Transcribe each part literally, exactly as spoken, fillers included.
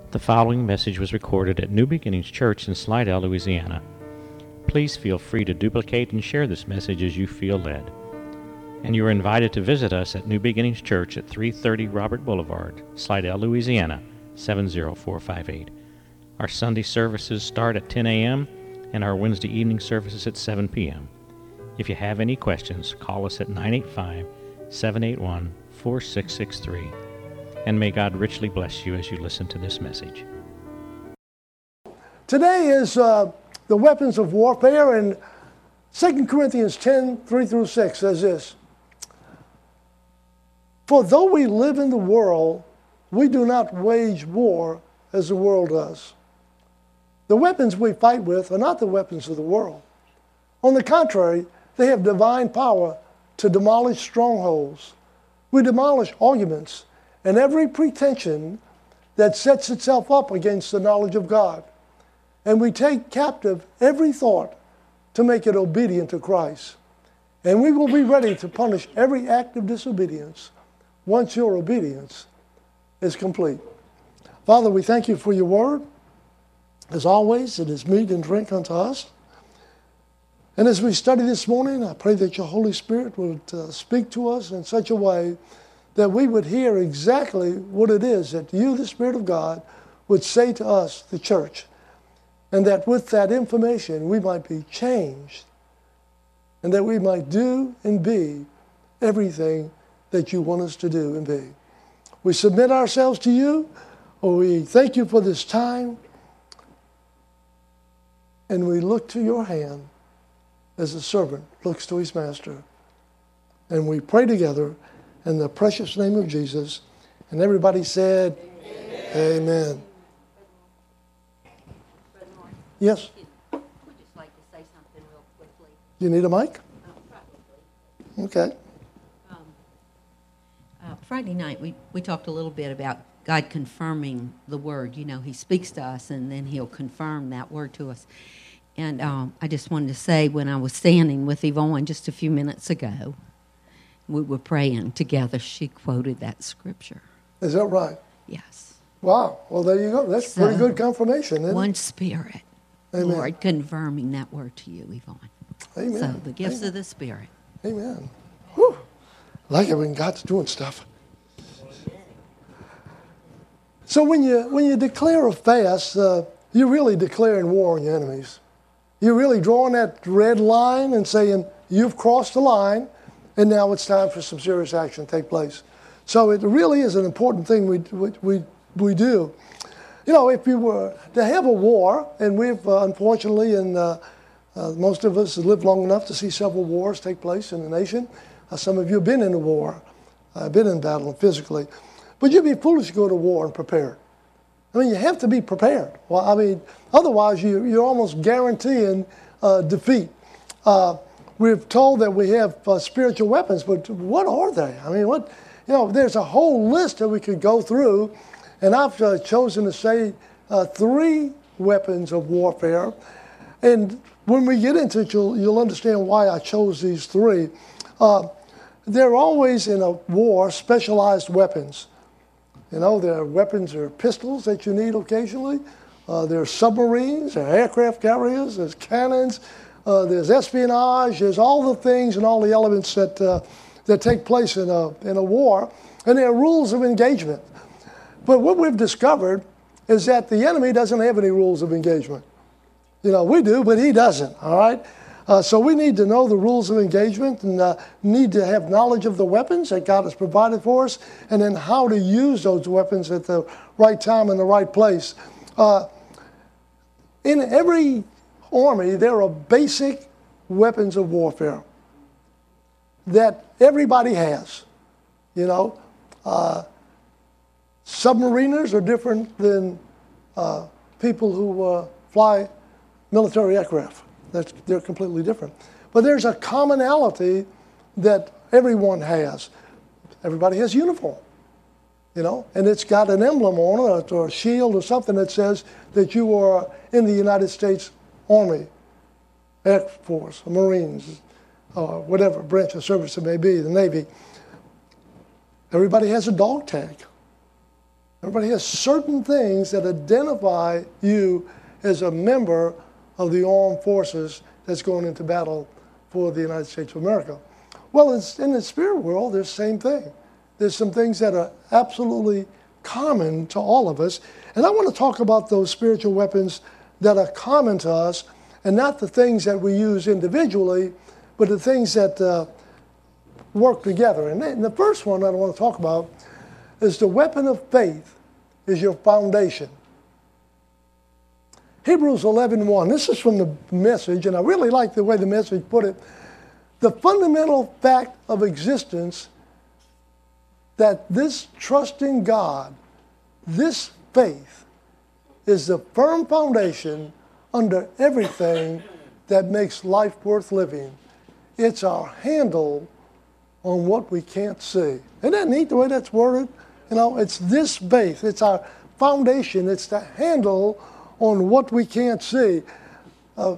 The following message was recorded at New Beginnings Church in Slidell, Louisiana. Please feel free to duplicate and share this message as you feel led. And you are invited to visit us at New Beginnings Church at three thirty Robert Boulevard, Slidell, Louisiana, seven zero four five eight. Our Sunday services start at ten a.m. and our Wednesday evening services at seven p.m. If you have any questions, call us at nine eight five, seven eight one, four six six three. And may God richly bless you as you listen to this message. Today is uh, the weapons of warfare, and Second Corinthians ten, three through six says this: For though we live in the world, we do not wage war as the world does. The weapons we fight with are not the weapons of the world. On the contrary, they have divine power to demolish strongholds. We demolish arguments and every pretension that sets itself up against the knowledge of God. And we take captive every thought to make it obedient to Christ. And we will be ready to punish every act of disobedience once your obedience is complete. Father, we thank you for your word. As always, it is meat and drink unto us. And as we study this morning, I pray that your Holy Spirit would uh, speak to us in such a way that we would hear exactly what it is that you, the Spirit of God, would say to us, the church, and that with that information we might be changed, and that we might do and be everything that you want us to do and be. We submit ourselves to you. We thank you for this time, and we look to your hand as a servant looks to his master. And we pray together in the precious name of Jesus. And everybody said, Amen. Amen. Yes? We'd just like to say something real quickly. You need a mic? Uh, probably. Okay. Um, uh, Friday night, we, we talked a little bit about God confirming the word. You know, he speaks to us, and then he'll confirm that word to us. And um, I just wanted to say, when I was standing with Yvonne just a few minutes ago, we were praying together, she quoted that scripture. Is that right? Yes. Wow. Well, there you go. That's So, pretty good confirmation, isn't One it? Spirit, Amen. Lord, confirming that word to you, Yvonne. Amen. So the gifts Amen. of the Spirit. Amen. Whew. I like it when God's doing stuff. So when you when you declare a fast, uh, you're really declaring war on your enemies. You're really drawing that red line and saying, you've crossed the line, and now it's time for some serious action to take place. So it really is an important thing we we we do. You know, if you were to have a war, and we've uh, unfortunately, and uh, uh, most of us have lived long enough to see several wars take place in the nation. Uh, some of you have been in a war, uh, been in battle physically, but you'd be foolish to go to war and prepared. I mean, you have to be prepared. Well, I mean, otherwise you, you're almost guaranteeing uh, defeat. Uh, we're told that we have uh, spiritual weapons, but what are they? I mean, what you know, there's a whole list that we could go through, and I've uh, chosen to say uh, three weapons of warfare. And when we get into it, you'll, you'll understand why I chose these three. Uh, they're always in a war specialized weapons. You know, there are weapons, there are pistols that you need occasionally. Uh, there are submarines, there are aircraft carriers, there's cannons, uh, there's espionage, there's all the things and all the elements that uh, that take place in a in a war, and there are rules of engagement. But what we've discovered is that the enemy doesn't have any rules of engagement. You know, we do, but he doesn't. All right. Uh, so we need to know the rules of engagement, and uh, need to have knowledge of the weapons that God has provided for us, and then how to use those weapons at the right time and the right place. Uh, in every army, there are basic weapons of warfare that everybody has. You know, uh, submariners are different than uh, people who uh, fly military aircraft. That's, they're completely different. But there's a commonality that everyone has. Everybody has uniform, you know, and it's got an emblem on it or a shield or something that says that you are in the United States Army, Air Force, Marines, or whatever branch of service it may be, the Navy. Everybody has a dog tag. Everybody has certain things that identify you as a member of the armed forces that's going into battle for the United States of America. Well, it's, in the spirit world, there's the same thing. There's some things that are absolutely common to all of us. And I want to talk about those spiritual weapons that are common to us, and not the things that we use individually, but the things that uh, work together. And, and the first one I want to talk about is the weapon of faith is your foundation. Hebrews eleven one. This is from the Message, and I really like the way the Message put it. The fundamental fact of existence that this trust in God, this faith, is the firm foundation under everything that makes life worth living. It's our handle on what we can't see. Isn't that neat the way that's worded? You know, it's this faith. It's our foundation. It's the handle on what we can't see. Uh,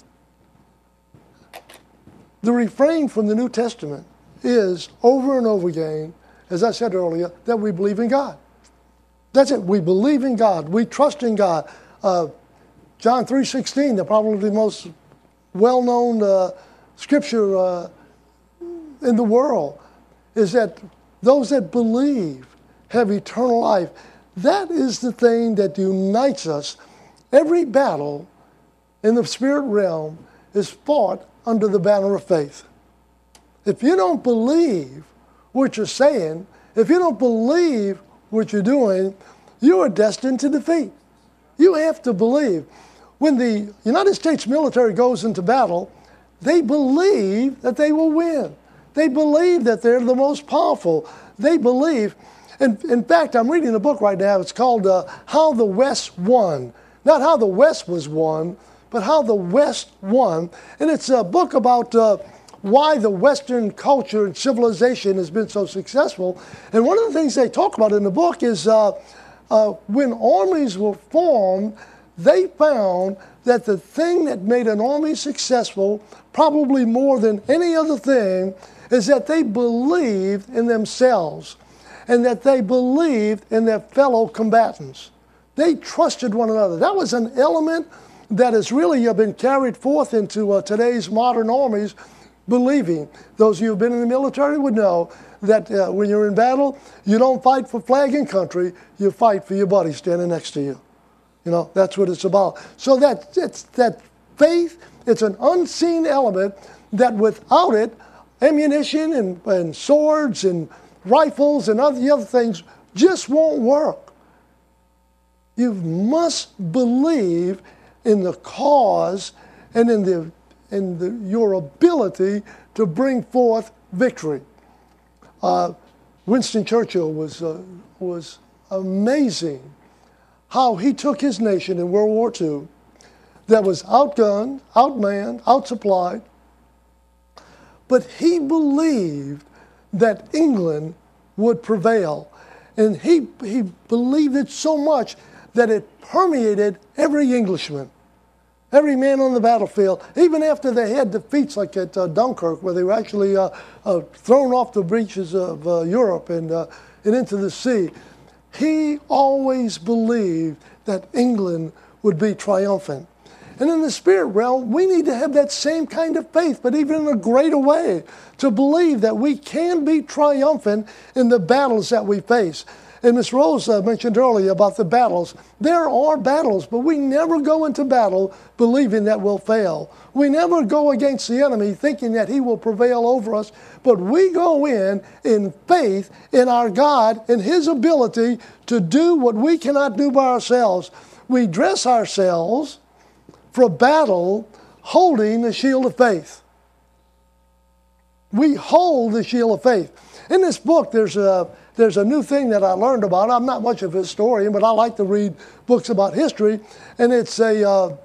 the refrain from the New Testament is over and over again, as I said earlier, that we believe in God. That's it. We believe in God. We trust in God. Uh, John three sixteen, the probably the most well-known uh, scripture uh, in the world, is that those that believe have eternal life. That is the thing that unites us. Every battle in the spirit realm is fought under the banner of faith. If you don't believe what you're saying, if you don't believe what you're doing, you are destined to defeat. You have to believe. When the United States military goes into battle, they believe that they will win. They believe that they're the most powerful. They believe. And in fact, I'm reading a book right now. It's called uh, How the West Won. Not how the West was won, but how the West won. And it's a book about uh, why the Western culture and civilization has been so successful. And one of the things they talk about in the book is uh, uh, when armies were formed, they found that the thing that made an army successful, probably more than any other thing, is that they believed in themselves and that they believed in their fellow combatants. They trusted one another. That was an element that has really been carried forth into uh, today's modern armies, believing. Those of you who have been in the military would know that uh, when you're in battle, you don't fight for flag and country, you fight for your buddy standing next to you. You know, that's what it's about. So that it's that faith, it's an unseen element that without it, ammunition and, and swords and rifles and other, the other things just won't work. You must believe in the cause and in the in the, your ability to bring forth victory. Uh, Winston Churchill was uh, was amazing how he took his nation in World War Two that was outgunned, outmanned, outsupplied, but he believed that England would prevail. And he, he believed it so much that it permeated every Englishman, every man on the battlefield, even after they had defeats like at uh, Dunkirk, where they were actually uh, uh, thrown off the beaches of uh, Europe and, uh, and into the sea. He always believed that England would be triumphant. And in the spirit realm, we need to have that same kind of faith, but even in a greater way, to believe that we can be triumphant in the battles that we face. And Miz Rose uh, mentioned earlier about the battles. There are battles, but we never go into battle believing that we'll fail. We never go against the enemy thinking that he will prevail over us, but we go in in faith in our God and his ability to do what we cannot do by ourselves. We dress ourselves for battle holding the shield of faith. We hold the shield of faith. In this book, there's a There's a new thing that I learned about. I'm not much of a historian, but I like to read books about history. And it's a, uh,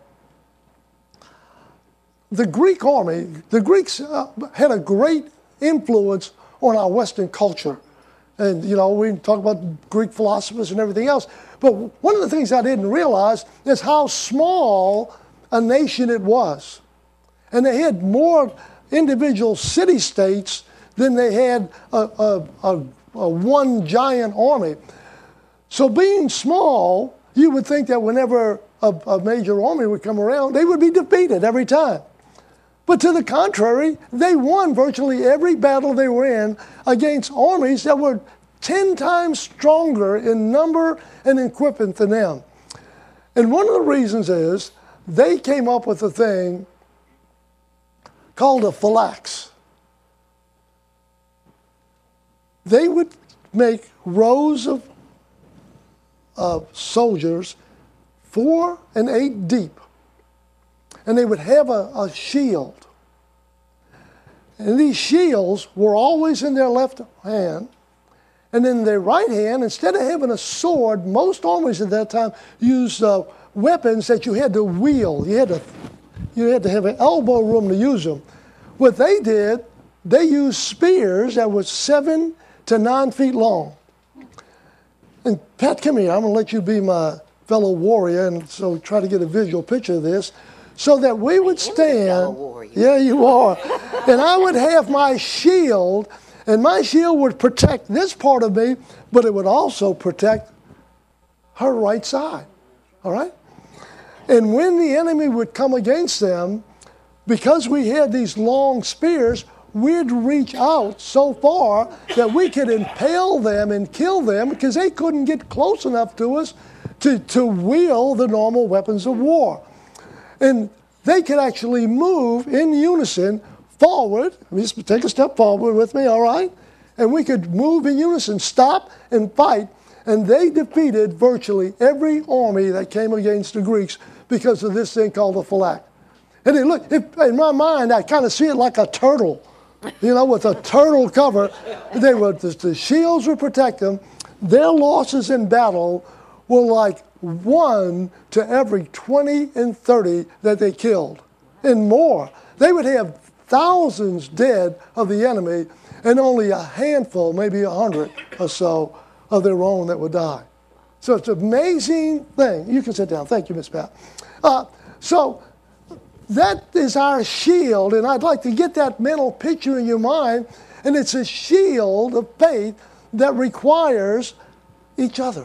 the Greek army, the Greeks uh, had a great influence on our Western culture. And, you know, we talk about Greek philosophers and everything else. But one of the things I didn't realize is how small a nation it was. And they had more individual city-states than they had a, a, a a one giant army. So being small, you would think that whenever a, a major army would come around, they would be defeated every time. But to the contrary, they won virtually every battle they were in against armies that were ten times stronger in number and equipment than them. And one of the reasons is they came up with a thing called a phalanx. They would make rows of, of soldiers, four and eight deep. And they would have a, a shield. And these shields were always in their left hand. And in their right hand, instead of having a sword, most armies at that time used uh, weapons that you had to wield. You had to, you had to have an elbow room to use them. What they did, they used spears that were seven to nine feet long. And Pat, come here. I'm going to let you be my fellow warrior, and so try to get a visual picture of this. So that we would stand, yeah, you are, and I would have my shield, and my shield would protect this part of me, but it would also protect her right side, all right? And when the enemy would come against them, because we had these long spears, we'd reach out so far that we could impale them and kill them because they couldn't get close enough to us to, to wield the normal weapons of war. And they could actually move in unison forward. Just take a step forward with me, all right? And we could move in unison, stop and fight. And they defeated virtually every army that came against the Greeks because of this thing called the phalanx. And it look, it, in my mind, I kind of see it like a turtle, you know, with a turtle cover. They were, the, the shields would protect them. Their losses in battle were like one to every twenty and thirty that they killed, and more. They would have thousands dead of the enemy, and only a handful, maybe a hundred or so, of their own that would die. So it's an amazing thing. You can sit down. Thank you, Miss Pat. Uh, so that is our shield, and I'd like to get that mental picture in your mind, and it's a shield of faith that requires each other.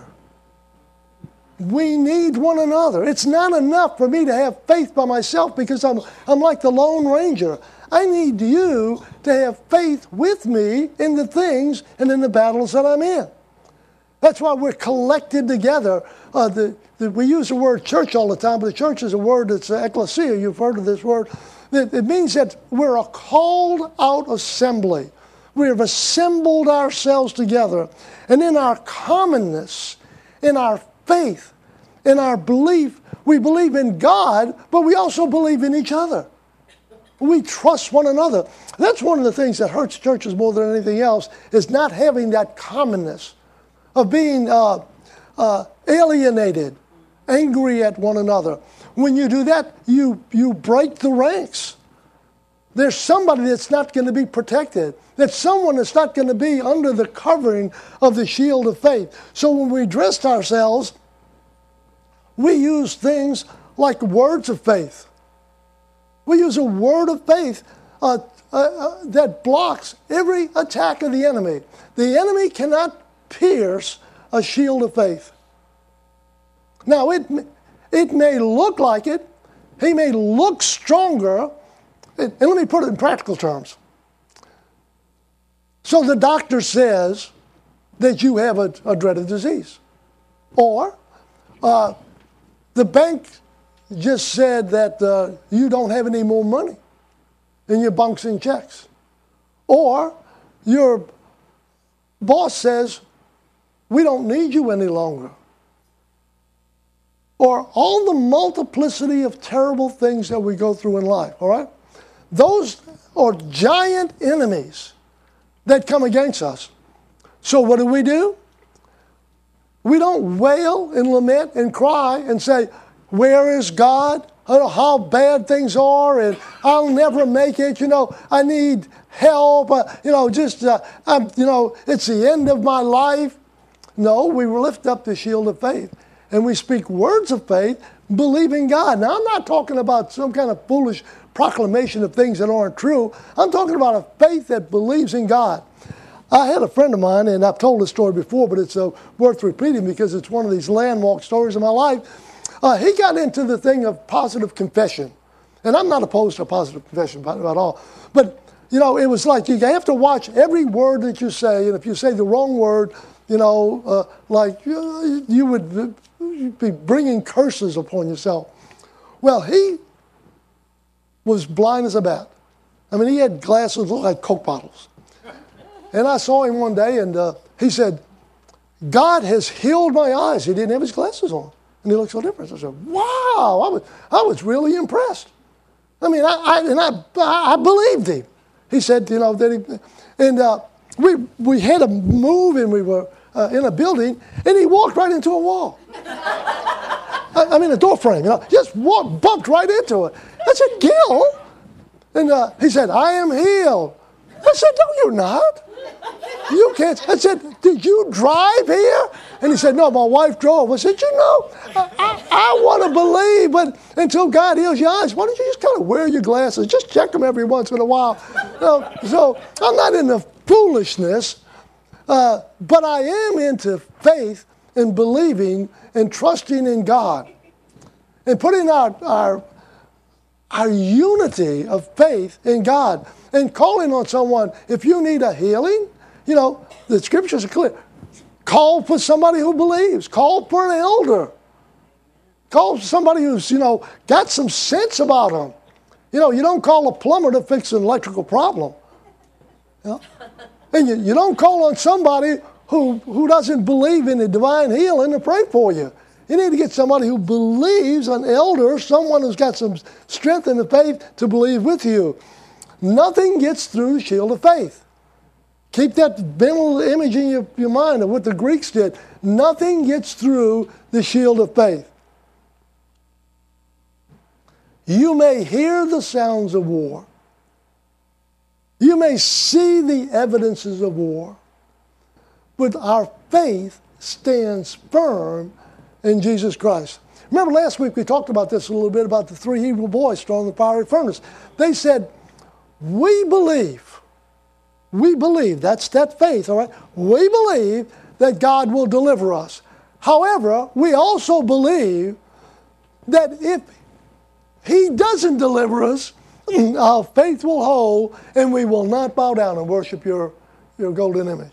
We need one another. It's not enough for me to have faith by myself because I'm, I'm like the Lone Ranger. I need you to have faith with me in the things and in the battles that I'm in. That's why we're collected together. Uh, the, the, we use the word church all the time, but the church is a word that's uh, ecclesia. You've heard of this word. It, it means that we're a called out assembly. We have assembled ourselves together. And in our commonness, in our faith, in our belief, we believe in God, but we also believe in each other. We trust one another. That's one of the things that hurts churches more than anything else, is not having that commonness, of being uh, uh, alienated, angry at one another. When you do that, you, you break the ranks. There's somebody that's not going to be protected. There's someone that's not going to be under the covering of the shield of faith. So when we dressed ourselves, we use things like words of faith. We use a word of faith uh, uh, uh, that blocks every attack of the enemy. The enemy cannot pierce a shield of faith. Now, it, it may look like it. He may look stronger. And let me put it in practical terms. So the doctor says that you have a, a dreaded disease. Or uh, the bank just said that uh, you don't have any more money in your bouncing checks. Or your boss says, we don't need you any longer. Or all the multiplicity of terrible things that we go through in life, all right? Those are giant enemies that come against us. So what do we do? We don't wail and lament and cry and say, where is God? I don't know how bad things are, and I'll never make it. You know, I need help. Uh, you know, just, uh, I'm, you know, it's the end of my life. No, we lift up the shield of faith, and we speak words of faith, believing God. Now, I'm not talking about some kind of foolish proclamation of things that aren't true. I'm talking about a faith that believes in God. I had a friend of mine, and I've told this story before, but it's uh, worth repeating because it's one of these landmark stories of my life. Uh, he got into the thing of positive confession. And I'm not opposed to positive confession at all. But, you know, it was like you have to watch every word that you say. And if you say the wrong word, you know, uh, like uh, you would be bringing curses upon yourself. Well, he was blind as a bat. I mean, he had glasses that looked like Coke bottles. And I saw him one day, and uh, he said, God has healed my eyes. He didn't have his glasses on. And he looked so different. I said, wow, I was, I was really impressed. I mean, I, I and I, I believed him. He said, you know, that he, and uh, we we had to move, and we were uh, in a building, and he walked right into a wall. I, I mean, a door frame, you know, just walked, bumped right into it. I said, Gil, and uh, he said, I am healed. I said, no, you're not. You can't. I said, did you drive here? And he said, no, my wife drove. I said, you know, I, I, I want to believe, but until God heals your eyes, why don't you just kind of wear your glasses? Just check them every once in a while. You know, so I'm not into foolishness, uh, but I am into faith and believing and trusting in God and putting our, our, our unity of faith in God and calling on someone. If you need a healing, you know, the scriptures are clear. Call for somebody who believes. Call for an elder. Call for somebody who's, you know, got some sense about them. You know, you don't call a plumber to fix an electrical problem. You know? And you, you don't call on somebody who, who doesn't believe in the divine healing to pray for you. You need to get somebody who believes, an elder, someone who's got some strength in the faith to believe with you. Nothing gets through the shield of faith. Keep that mental image in your, your mind of what the Greeks did. Nothing gets through the shield of faith. You may hear the sounds of war. You may see the evidences of war. But our faith stands firm in Jesus Christ. Remember last week we talked about this a little bit, about the three Hebrew boys thrown in the fiery furnace. They said, we believe. We believe, that's that faith, all right? We believe that God will deliver us. However, we also believe that if He doesn't deliver us, our faith will hold, and we will not bow down and worship your, your golden image.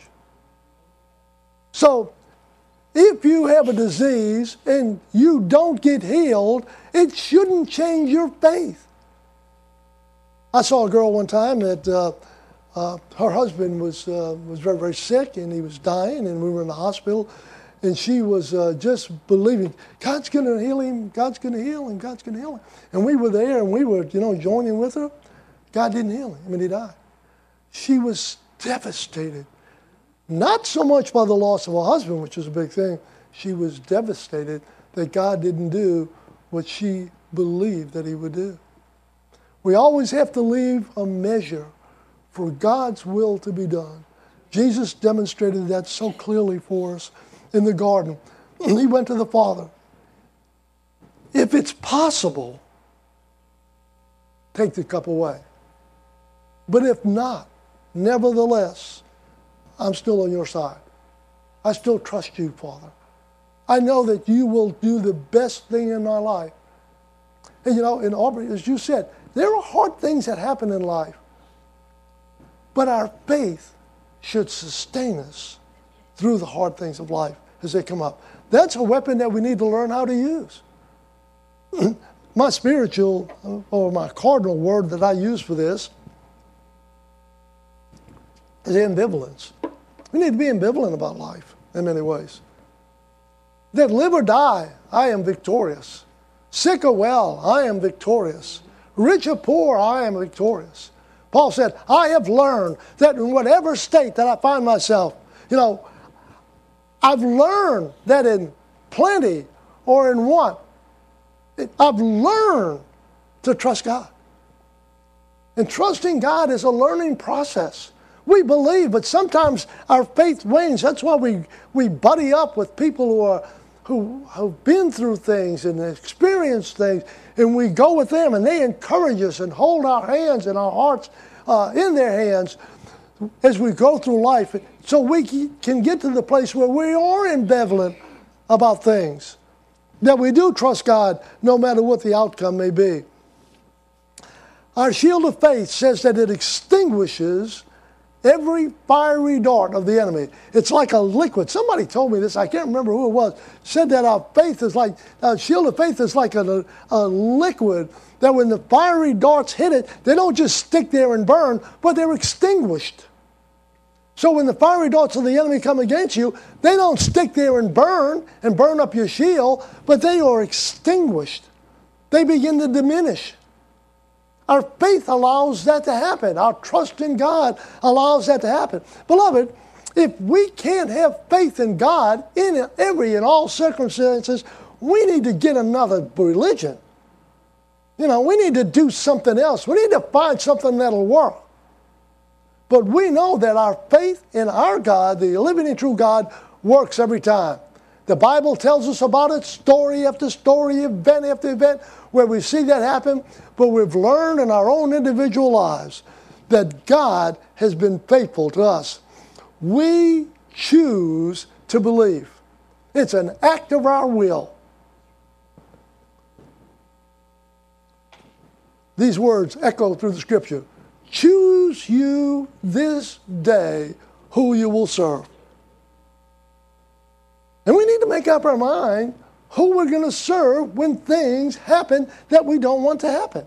So, if you have a disease and you don't get healed, it shouldn't change your faith. I saw a girl one time that uh, uh, her husband was uh, was very, very sick, and he was dying, and we were in the hospital, and she was uh, just believing, God's going to heal him, God's going to heal him, God's going to heal him. And we were there, and we were, you know, joining with her. God didn't heal him, and he died. She was devastated. Not so much by the loss of her husband, which was a big thing. She was devastated that God didn't do what she believed that He would do. We always have to leave a measure for God's will to be done. Jesus demonstrated that so clearly for us in the garden. He went to the Father. If it's possible, take the cup away. But if not, nevertheless, I'm still on your side. I still trust you, Father. I know that you will do the best thing in my life. And you know, in Aubrey, as you said, there are hard things that happen in life. But our faith should sustain us through the hard things of life as they come up. That's a weapon that we need to learn how to use. My spiritual, or my cardinal word that I use for this is ambivalence. We need to be ambivalent about life in many ways. That live or die, I am victorious. Sick or well, I am victorious. Rich or poor, I am victorious. Paul said, I have learned that in whatever state that I find myself, you know, I've learned that in plenty or in want, I've learned to trust God. And trusting God is a learning process. We believe, but sometimes our faith wanes. That's why we, we buddy up with people who are who have been through things and experienced things, and we go with them, and they encourage us and hold our hands and our hearts uh, in their hands as we go through life, so we can get to the place where we are ambivalent about things, that we do trust God no matter what the outcome may be. Our shield of faith says that it extinguishes every fiery dart of the enemy. It's like a liquid. Somebody told me this, I can't remember who it was, said that our faith is like, our shield of faith is like a, a liquid, that when the fiery darts hit it, they don't just stick there and burn, but they're extinguished. So when the fiery darts of the enemy come against you, they don't stick there and burn and burn up your shield, but they are extinguished. They begin to diminish. Our faith allows that to happen. Our trust in God allows that to happen. Beloved, if we can't have faith in God in every and all circumstances, we need to get another religion. You know, we need to do something else. We need to find something that'll work. But we know that our faith in our God, the living and true God, works every time. The Bible tells us about it, story after story, event after event, where we see that happen. But we've learned in our own individual lives that God has been faithful to us. We choose to believe. It's an act of our will. These words echo through the Scripture. Choose you this day who you will serve. And we need to make up our mind who we're going to serve when things happen that we don't want to happen.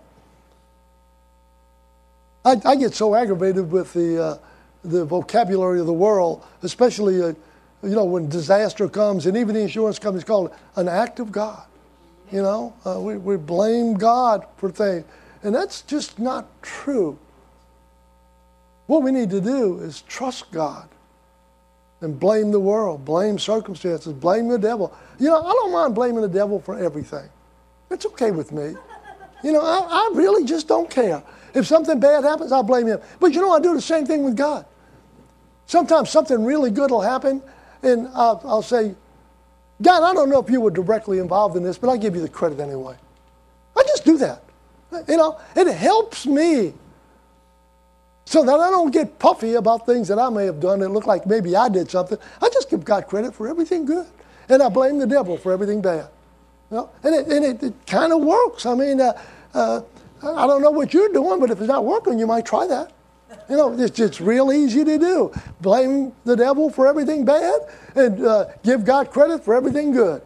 I, I get so aggravated with the uh, the vocabulary of the world, especially uh, you know when disaster comes, and even the insurance companies call it an act of God. You know, uh, we we blame God for things, and that's just not true. What we need to do is trust God. And blame the world, blame circumstances, blame the devil. You know, I don't mind blaming the devil for everything. It's okay with me. You know, I, I really just don't care. If something bad happens, I'll blame him. But you know, I do the same thing with God. Sometimes something really good will happen, and I'll, I'll say, God, I don't know if you were directly involved in this, but I'll give you the credit anyway. I just do that. You know, it helps me. So that I don't get puffy about things that I may have done that look like maybe I did something. I just give God credit for everything good. And I blame the devil for everything bad. You know? And it, and it, it kind of works. I mean, uh, uh, I don't know what you're doing, but if it's not working, you might try that. You know, it's, it's real easy to do. Blame the devil for everything bad and uh, give God credit for everything good.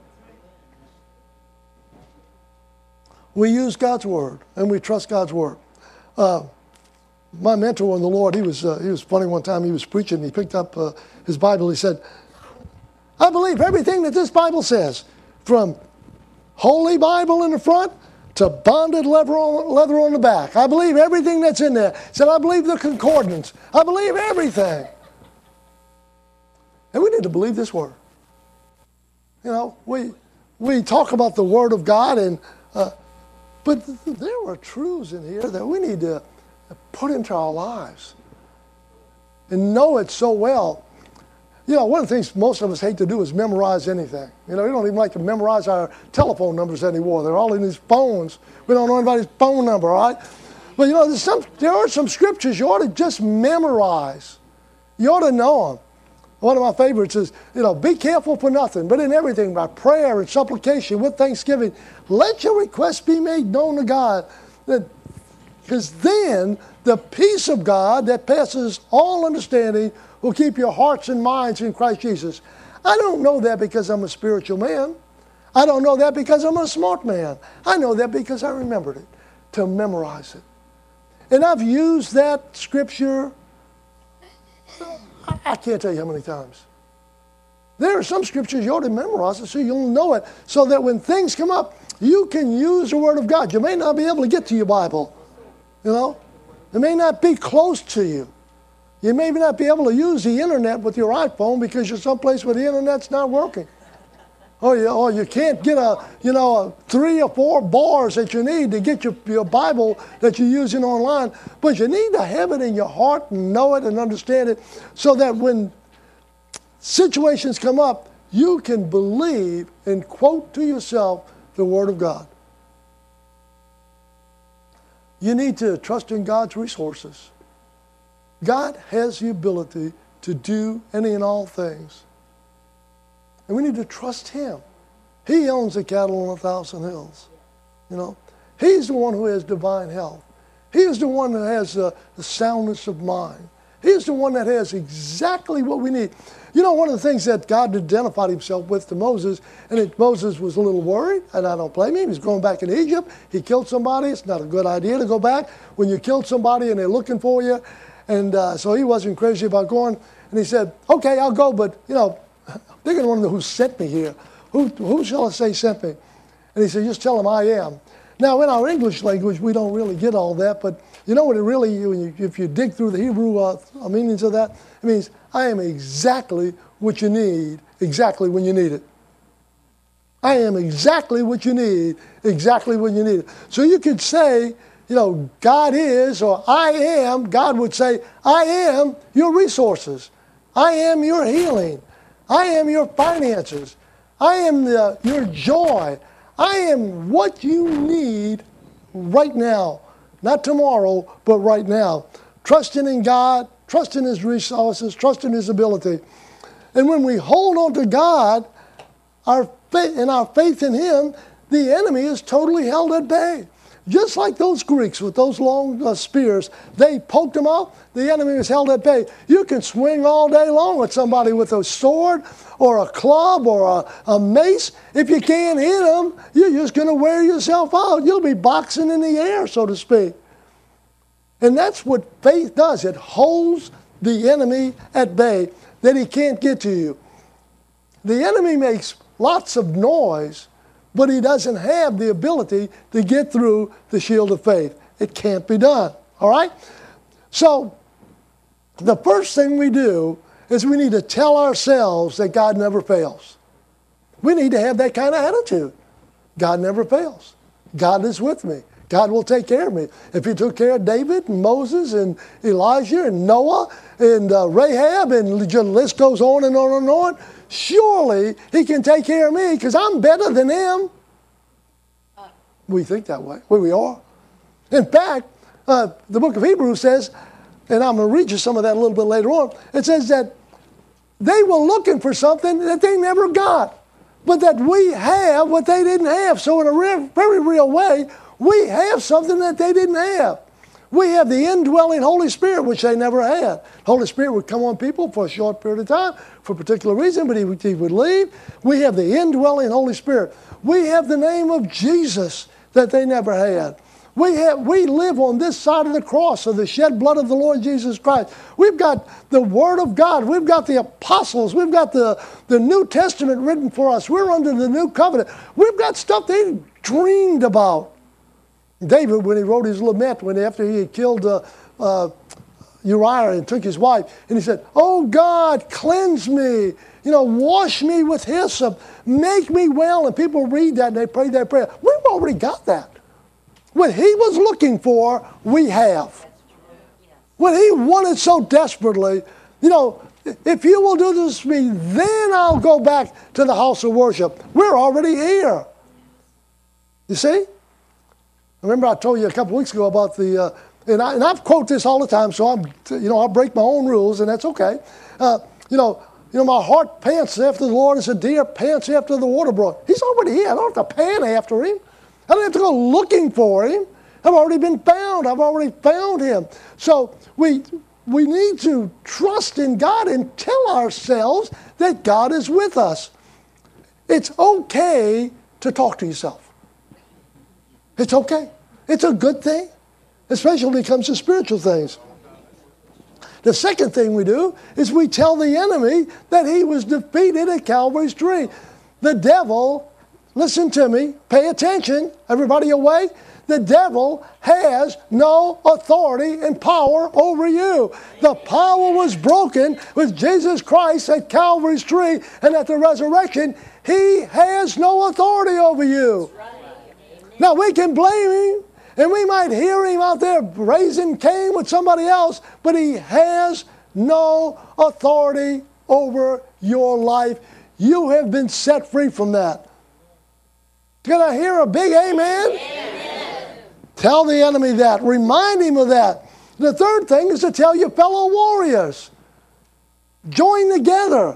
We use God's word and we trust God's word. Uh, My mentor in the Lord, he was uh, he was funny one time. He was preaching. He picked up uh, his Bible. He said, I believe everything that this Bible says, from Holy Bible in the front to bonded leather on, leather on the back. I believe everything that's in there. He said, I believe the concordance. I believe everything. And we need to believe this word. You know, we we talk about the Word of God, and uh, but there are truths in here that we need to put into our lives and know it so well. You know, one of the things most of us hate to do is memorize anything. You know, we don't even like to memorize our telephone numbers anymore. They're all in these phones. We don't know anybody's phone number, right? But you know, there's some, there are some scriptures you ought to just memorize. You ought to know them. One of my favorites is, you know, be careful for nothing, but in everything by prayer and supplication with thanksgiving, let your requests be made known to God. That Because then the peace of God that passes all understanding will keep your hearts and minds in Christ Jesus. I don't know that because I'm a spiritual man. I don't know that because I'm a smart man. I know that because I remembered it, to memorize it. And I've used that scripture, I can't tell you how many times. There are some scriptures you ought to memorize it so you'll know it, so that when things come up, you can use the Word of God. You may not be able to get to your Bible. You know, it may not be close to you. You may not be able to use the internet with your iPhone because you're someplace where the internet's not working. Or you, or you can't get a, you know, a three or four bars that you need to get your, your Bible that you're using online. But you need to have it in your heart and know it and understand it so that when situations come up, you can believe and quote to yourself the Word of God. You need to trust in God's resources. God has the ability to do any and all things. And we need to trust him. He owns the cattle on a thousand hills. You know, he's the one who has divine health. He is the one that has uh, the soundness of mind. He is the one that has exactly what we need. You know, one of the things that God identified himself with to Moses, and it, Moses was a little worried, and I don't blame him. He's going back in Egypt. He killed somebody. It's not a good idea to go back when you killed somebody and they're looking for you. And uh, so he wasn't crazy about going. And he said, okay, I'll go, but, you know, they're going to want to know who sent me here. Who, who shall I say sent me? And he said, just tell them I am. Now, in our English language, we don't really get all that, but you know what it really, you, if you dig through the Hebrew uh, meanings of that, it means I am exactly what you need, exactly when you need it. I am exactly what you need, exactly when you need it. So you could say, you know, God is, or I am, God would say, I am your resources. I am your healing. I am your finances. I am the, your joy. I am what you need right now. Not tomorrow, but right now. Trusting in God, trusting his resources, trusting his ability. And when we hold on to God, our faith, and our faith in him, the enemy is totally held at bay. Just like those Greeks with those long uh, spears, they poked them out, the enemy was held at bay. You can swing all day long with somebody with a sword or a club or a, a mace. If you can't hit them, you're just going to wear yourself out. You'll be boxing in the air, so to speak. And that's what faith does. It holds the enemy at bay, that he can't get to you. The enemy makes lots of noise, but he doesn't have the ability to get through the shield of faith. It can't be done. All right? So, the first thing we do is we need to tell ourselves that God never fails. We need to have that kind of attitude. God never fails. God is with me. God will take care of me. If he took care of David and Moses and Elijah and Noah and uh, Rahab, and the list goes on and on and on, surely he can take care of me because I'm better than him. We think that way. Well, we are. In fact, uh, the book of Hebrews says, and I'm going to read you some of that a little bit later on, it says that they were looking for something that they never got, but that we have what they didn't have. So in a real, very real way, we have something that they didn't have. We have the indwelling Holy Spirit, which they never had. Holy Spirit would come on people for a short period of time for a particular reason, but he would, he would leave. We have the indwelling Holy Spirit. We have the name of Jesus that they never had. We have, we live on this side of the cross of the shed blood of the Lord Jesus Christ. We've got the Word of God. We've got the apostles. We've got the, the New Testament written for us. We're under the new covenant. We've got stuff they dreamed about. David, when he wrote his lament, when after he had killed uh, uh, Uriah and took his wife, and he said, "Oh God, cleanse me, you know, wash me with hyssop, make me well." And people read that and they pray that prayer. We've already got that. What he was looking for, we have. What he wanted so desperately, you know, if you will do this for me, then I'll go back to the house of worship. We're already here. You see? Remember I told you a couple weeks ago about the, uh, and, I, and I quote this all the time, so I'm, you know, I break my own rules, and that's okay. Uh, you know, you know, my heart pants after the Lord as a deer pants after the water brook. He's already here. I don't have to pant after him. I don't have to go looking for him. I've already been found. I've already found him. So we we need to trust in God and tell ourselves that God is with us. It's okay to talk to yourself. It's okay. It's a good thing, especially when it comes to spiritual things. The second thing we do is we tell the enemy that he was defeated at Calvary's tree. The devil, listen to me, pay attention, everybody awake. The devil has no authority and power over you. The power was broken with Jesus Christ at Calvary's tree, and at the resurrection, he has no authority over you. Now, we can blame him, and we might hear him out there raising Cain with somebody else, but he has no authority over your life. You have been set free from that. Can I hear a big amen? Amen. Tell the enemy that. Remind him of that. The third thing is to tell your fellow warriors. Join together.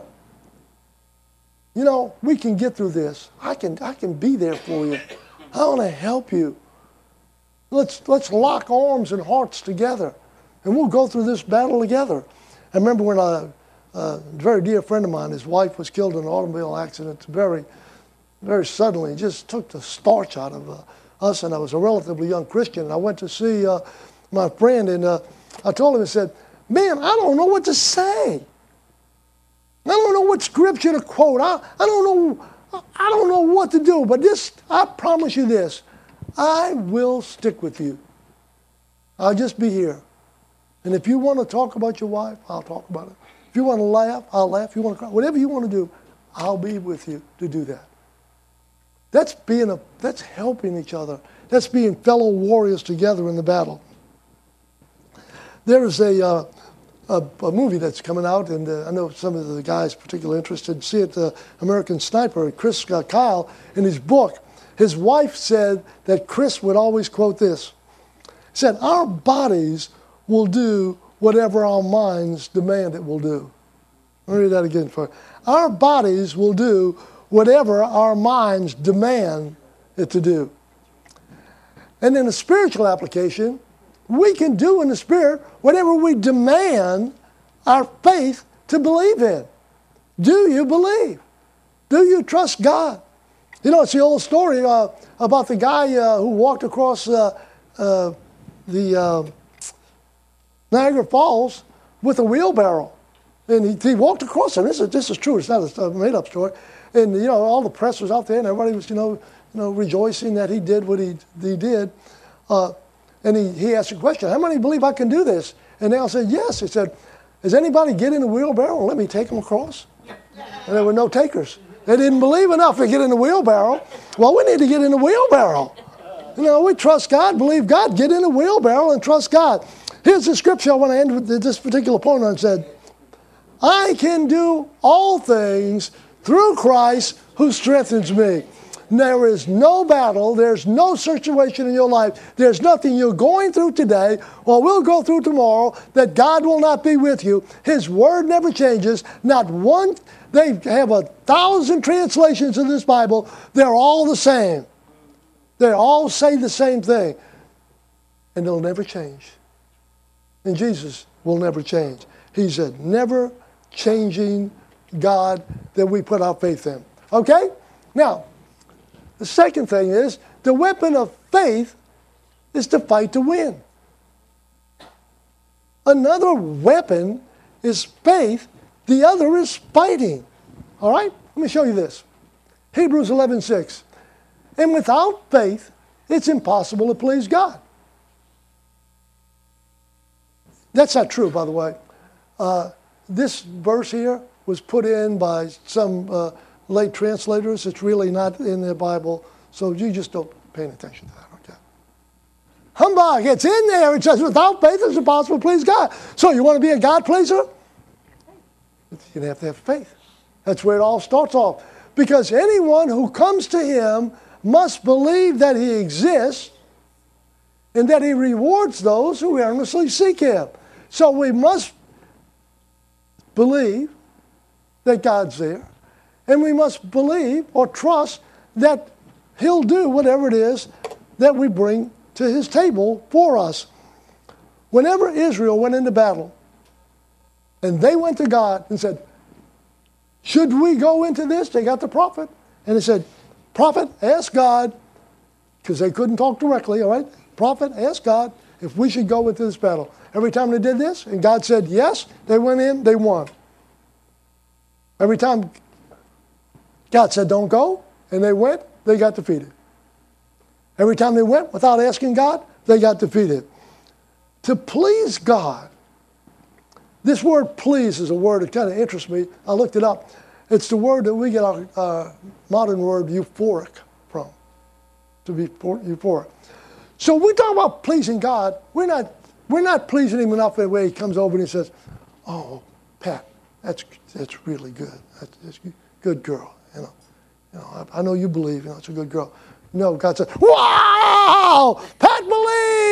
You know, we can get through this. I can, I can be there for you. I want to help you. Let's, let's lock arms and hearts together, and we'll go through this battle together. I remember when a, a very dear friend of mine, his wife was killed in an automobile accident very, very suddenly. It just took the starch out of uh, us, and I was a relatively young Christian. And I went to see uh, my friend, and uh, I told him, I said, man, I don't know what to say. I don't know what scripture to quote. I, I don't know I don't know what to do, but this, I promise you this, I will stick with you. I'll just be here. And if you want to talk about your wife, I'll talk about it. If you want to laugh, I'll laugh. If you want to cry, whatever you want to do, I'll be with you to do that. That's being a that's helping each other. That's being fellow warriors together in the battle. There's a uh, A, a movie that's coming out, and uh, I know some of the guys particularly interested. See it, uh, American Sniper, Chris uh, Kyle, in his book, his wife said that Chris would always quote this. He said, our bodies will do whatever our minds demand it will do. Let me read that again for you. Our bodies will do whatever our minds demand it to do. And in a spiritual application, we can do in the Spirit whatever we demand our faith to believe in. Do you believe? Do you trust God? You know, it's the old story uh, about the guy uh, who walked across uh, uh, the uh, Niagara Falls with a wheelbarrow. And he, he walked across it. This is, this is true. It's not a made-up story. And, you know, all the press was out there, and everybody was, you know, you know rejoicing that he did what he, he did. Uh, And he, he asked a question, how many believe I can do this? And they all said, yes. He said, does anybody get in the wheelbarrow and let me take them across? And there were no takers. They didn't believe enough to get in the wheelbarrow. Well, we need to get in the wheelbarrow. You know, we trust God, believe God, get in the wheelbarrow and trust God. Here's the scripture I want to end with this particular point on. It said, I can do all things through Christ who strengthens me. There is no battle, there's no situation in your life, there's nothing you're going through today or will go through tomorrow that God will not be with you. His word never changes. Not one, they have a thousand translations of this Bible. They're all the same. They all say the same thing. And they'll never change. And Jesus will never change. He's a never changing God that we put our faith in. Okay? Now, the second thing is, the weapon of faith is to fight to win. Another weapon is faith. The other is fighting. All right? Let me show you this. Hebrews eleven six. And without faith, it's impossible to please God. That's not true, by the way. Uh, this verse here was put in by some uh, late translators. It's really not in the Bible, so you just don't pay attention to that, okay? Humbug, it's in there. It says, without faith, it's impossible to please God. So you want to be a God pleaser? You have to have faith. That's where it all starts off. Because anyone who comes to him must believe that he exists and that he rewards those who earnestly seek him. So we must believe that God's there. And we must believe or trust that he'll do whatever it is that we bring to his table for us. Whenever Israel went into battle, and they went to God and said, should we go into this? They got the prophet. And they said, prophet, ask God, because they couldn't talk directly, all right? Prophet, ask God if we should go into this battle. Every time they did this, and God said yes, they went in, they won. Every time God said don't go, and they went, they got defeated. Every time they went without asking God, they got defeated. To please God, this word please is a word that kind of interests me. I looked it up. It's the word that we get our uh, modern word euphoric from, to be euphoric. So when we talk about pleasing God, we're not, we're not pleasing him enough the way he comes over and he says, oh, Pat, that's, that's really good. That's, that's good girl. You know, you know, I, I know you believe, you know, it's a good girl. No, God says, wow, Pat believes.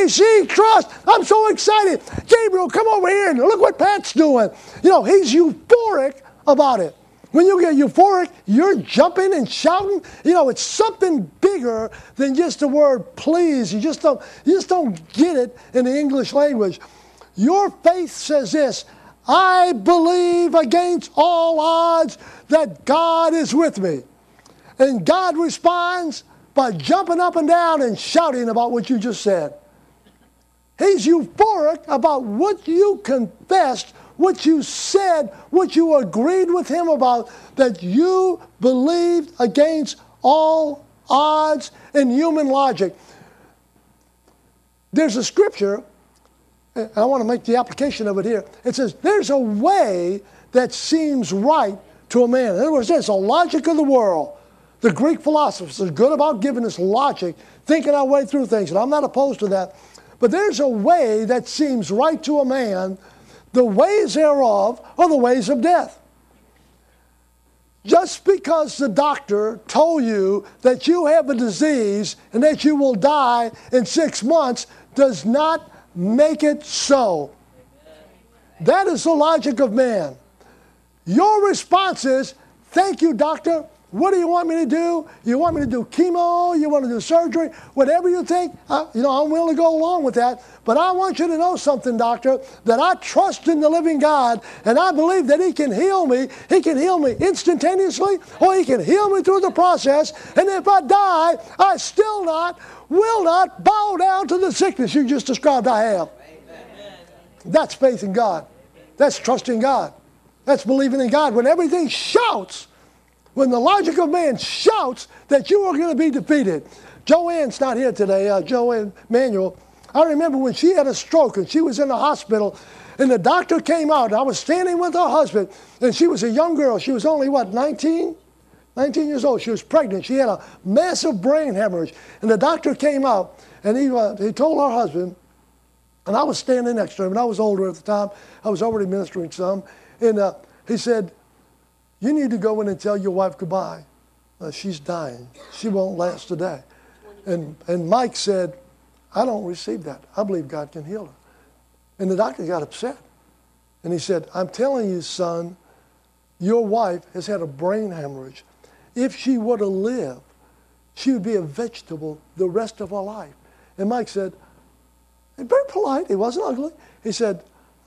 I see trust. I'm so excited. Gabriel, come over here and look what Pat's doing. You know, he's euphoric about it. When you get euphoric, you're jumping and shouting. You know, it's something bigger than just the word please. You just don't, you just don't get it in the English language. Your faith says this: I believe against all odds that God is with me. And God responds by jumping up and down and shouting about what you just said. He's euphoric about what you confessed, what you said, what you agreed with him about, that you believed against all odds and human logic. There's a scripture, and I want to make the application of it here. It says, there's a way that seems right to a man. In other words, there's a logic of the world. The Greek philosophers are good about giving us logic, thinking our way through things, and I'm not opposed to that. But there's a way that seems right to a man. The ways thereof are the ways of death. Just because the doctor told you that you have a disease and that you will die in six months does not make it so. That is the logic of man. Your response is, thank you, doctor. What do you want me to do? You want me to do chemo? You want to do surgery? Whatever you think, uh, you know, I'm willing to go along with that. But I want you to know something, doctor, that I trust in the living God, and I believe that he can heal me. He can heal me instantaneously, or he can heal me through the process. And if I die, I still not, will not bow down to the sickness you just described I have. Amen. That's faith in God. That's trusting God. That's believing in God. When everything shouts, when the logic of man shouts that you are going to be defeated. Joanne's not here today, uh, Joanne Manuel. I remember when she had a stroke and she was in the hospital, and the doctor came out, and I was standing with her husband, and she was a young girl. She was only, what, nineteen? nineteen years old. She was pregnant. She had a massive brain hemorrhage. And the doctor came out, and he, uh, he told her husband, and I was standing next to him, and I was older at the time. I was already ministering some. And uh, he said, you need to go in and tell your wife goodbye. Uh, she's dying. She won't last a day. And, and Mike said, I don't receive that. I believe God can heal her. And the doctor got upset. And he said, I'm telling you, son, your wife has had a brain hemorrhage. If she were to live, she would be a vegetable the rest of her life. And Mike said, very polite, he wasn't ugly. He said,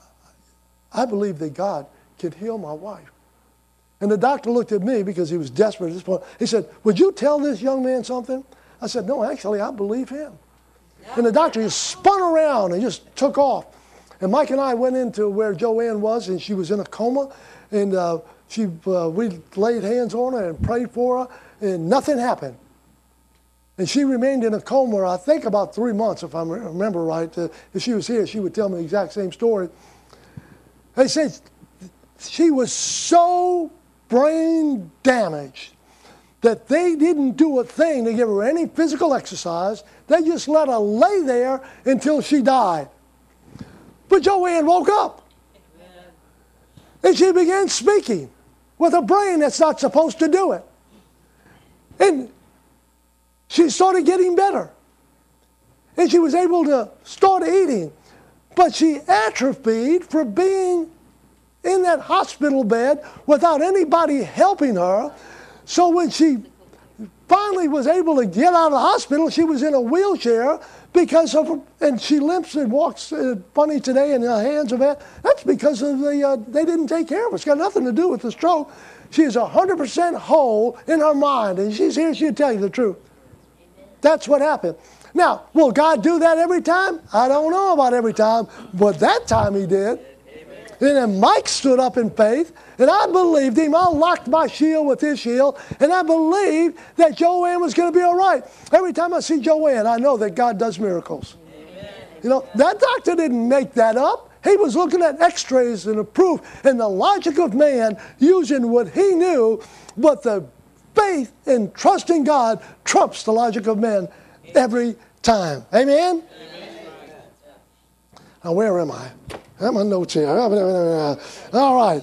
I believe that God can heal my wife. And the doctor looked at me because he was desperate at this point. He said, would you tell this young man something? I said, no, actually, I believe him. And the doctor just spun around and just took off. And Mike and I went into where Joanne was, and she was in a coma. And uh, she, uh, we laid hands on her and prayed for her, and nothing happened. And she remained in a coma, I think, about three months, if I remember right. Uh, if she was here, she would tell me the exact same story. They said she was so brain damaged that they didn't do a thing to give her any physical exercise. They just let her lay there until she died. But Joanne woke up. Amen. And she began speaking with a brain that's not supposed to do it. And she started getting better. And she was able to start eating. But she atrophied for being in that hospital bed without anybody helping her. So when she finally was able to get out of the hospital, she was in a wheelchair because of, and she limps and walks uh, funny today in her hands of that. That's because of the, uh, they didn't take care of her. It's got nothing to do with the stroke. She is one hundred percent whole in her mind, and she's here, she'll tell you the truth. Amen. That's what happened. Now, will God do that every time? I don't know about every time, but that time he did. And then Mike stood up in faith, and I believed him. I locked my shield with his shield, and I believed that Joanne was going to be all right. Every time I see Joanne, I know that God does miracles. Amen. You know, that doctor didn't make that up. He was looking at x-rays and the proof and the logic of man using what he knew, but the faith and trust in God trumps the logic of man every time. Amen? Amen. Now, where am I? I have my notes here. All right.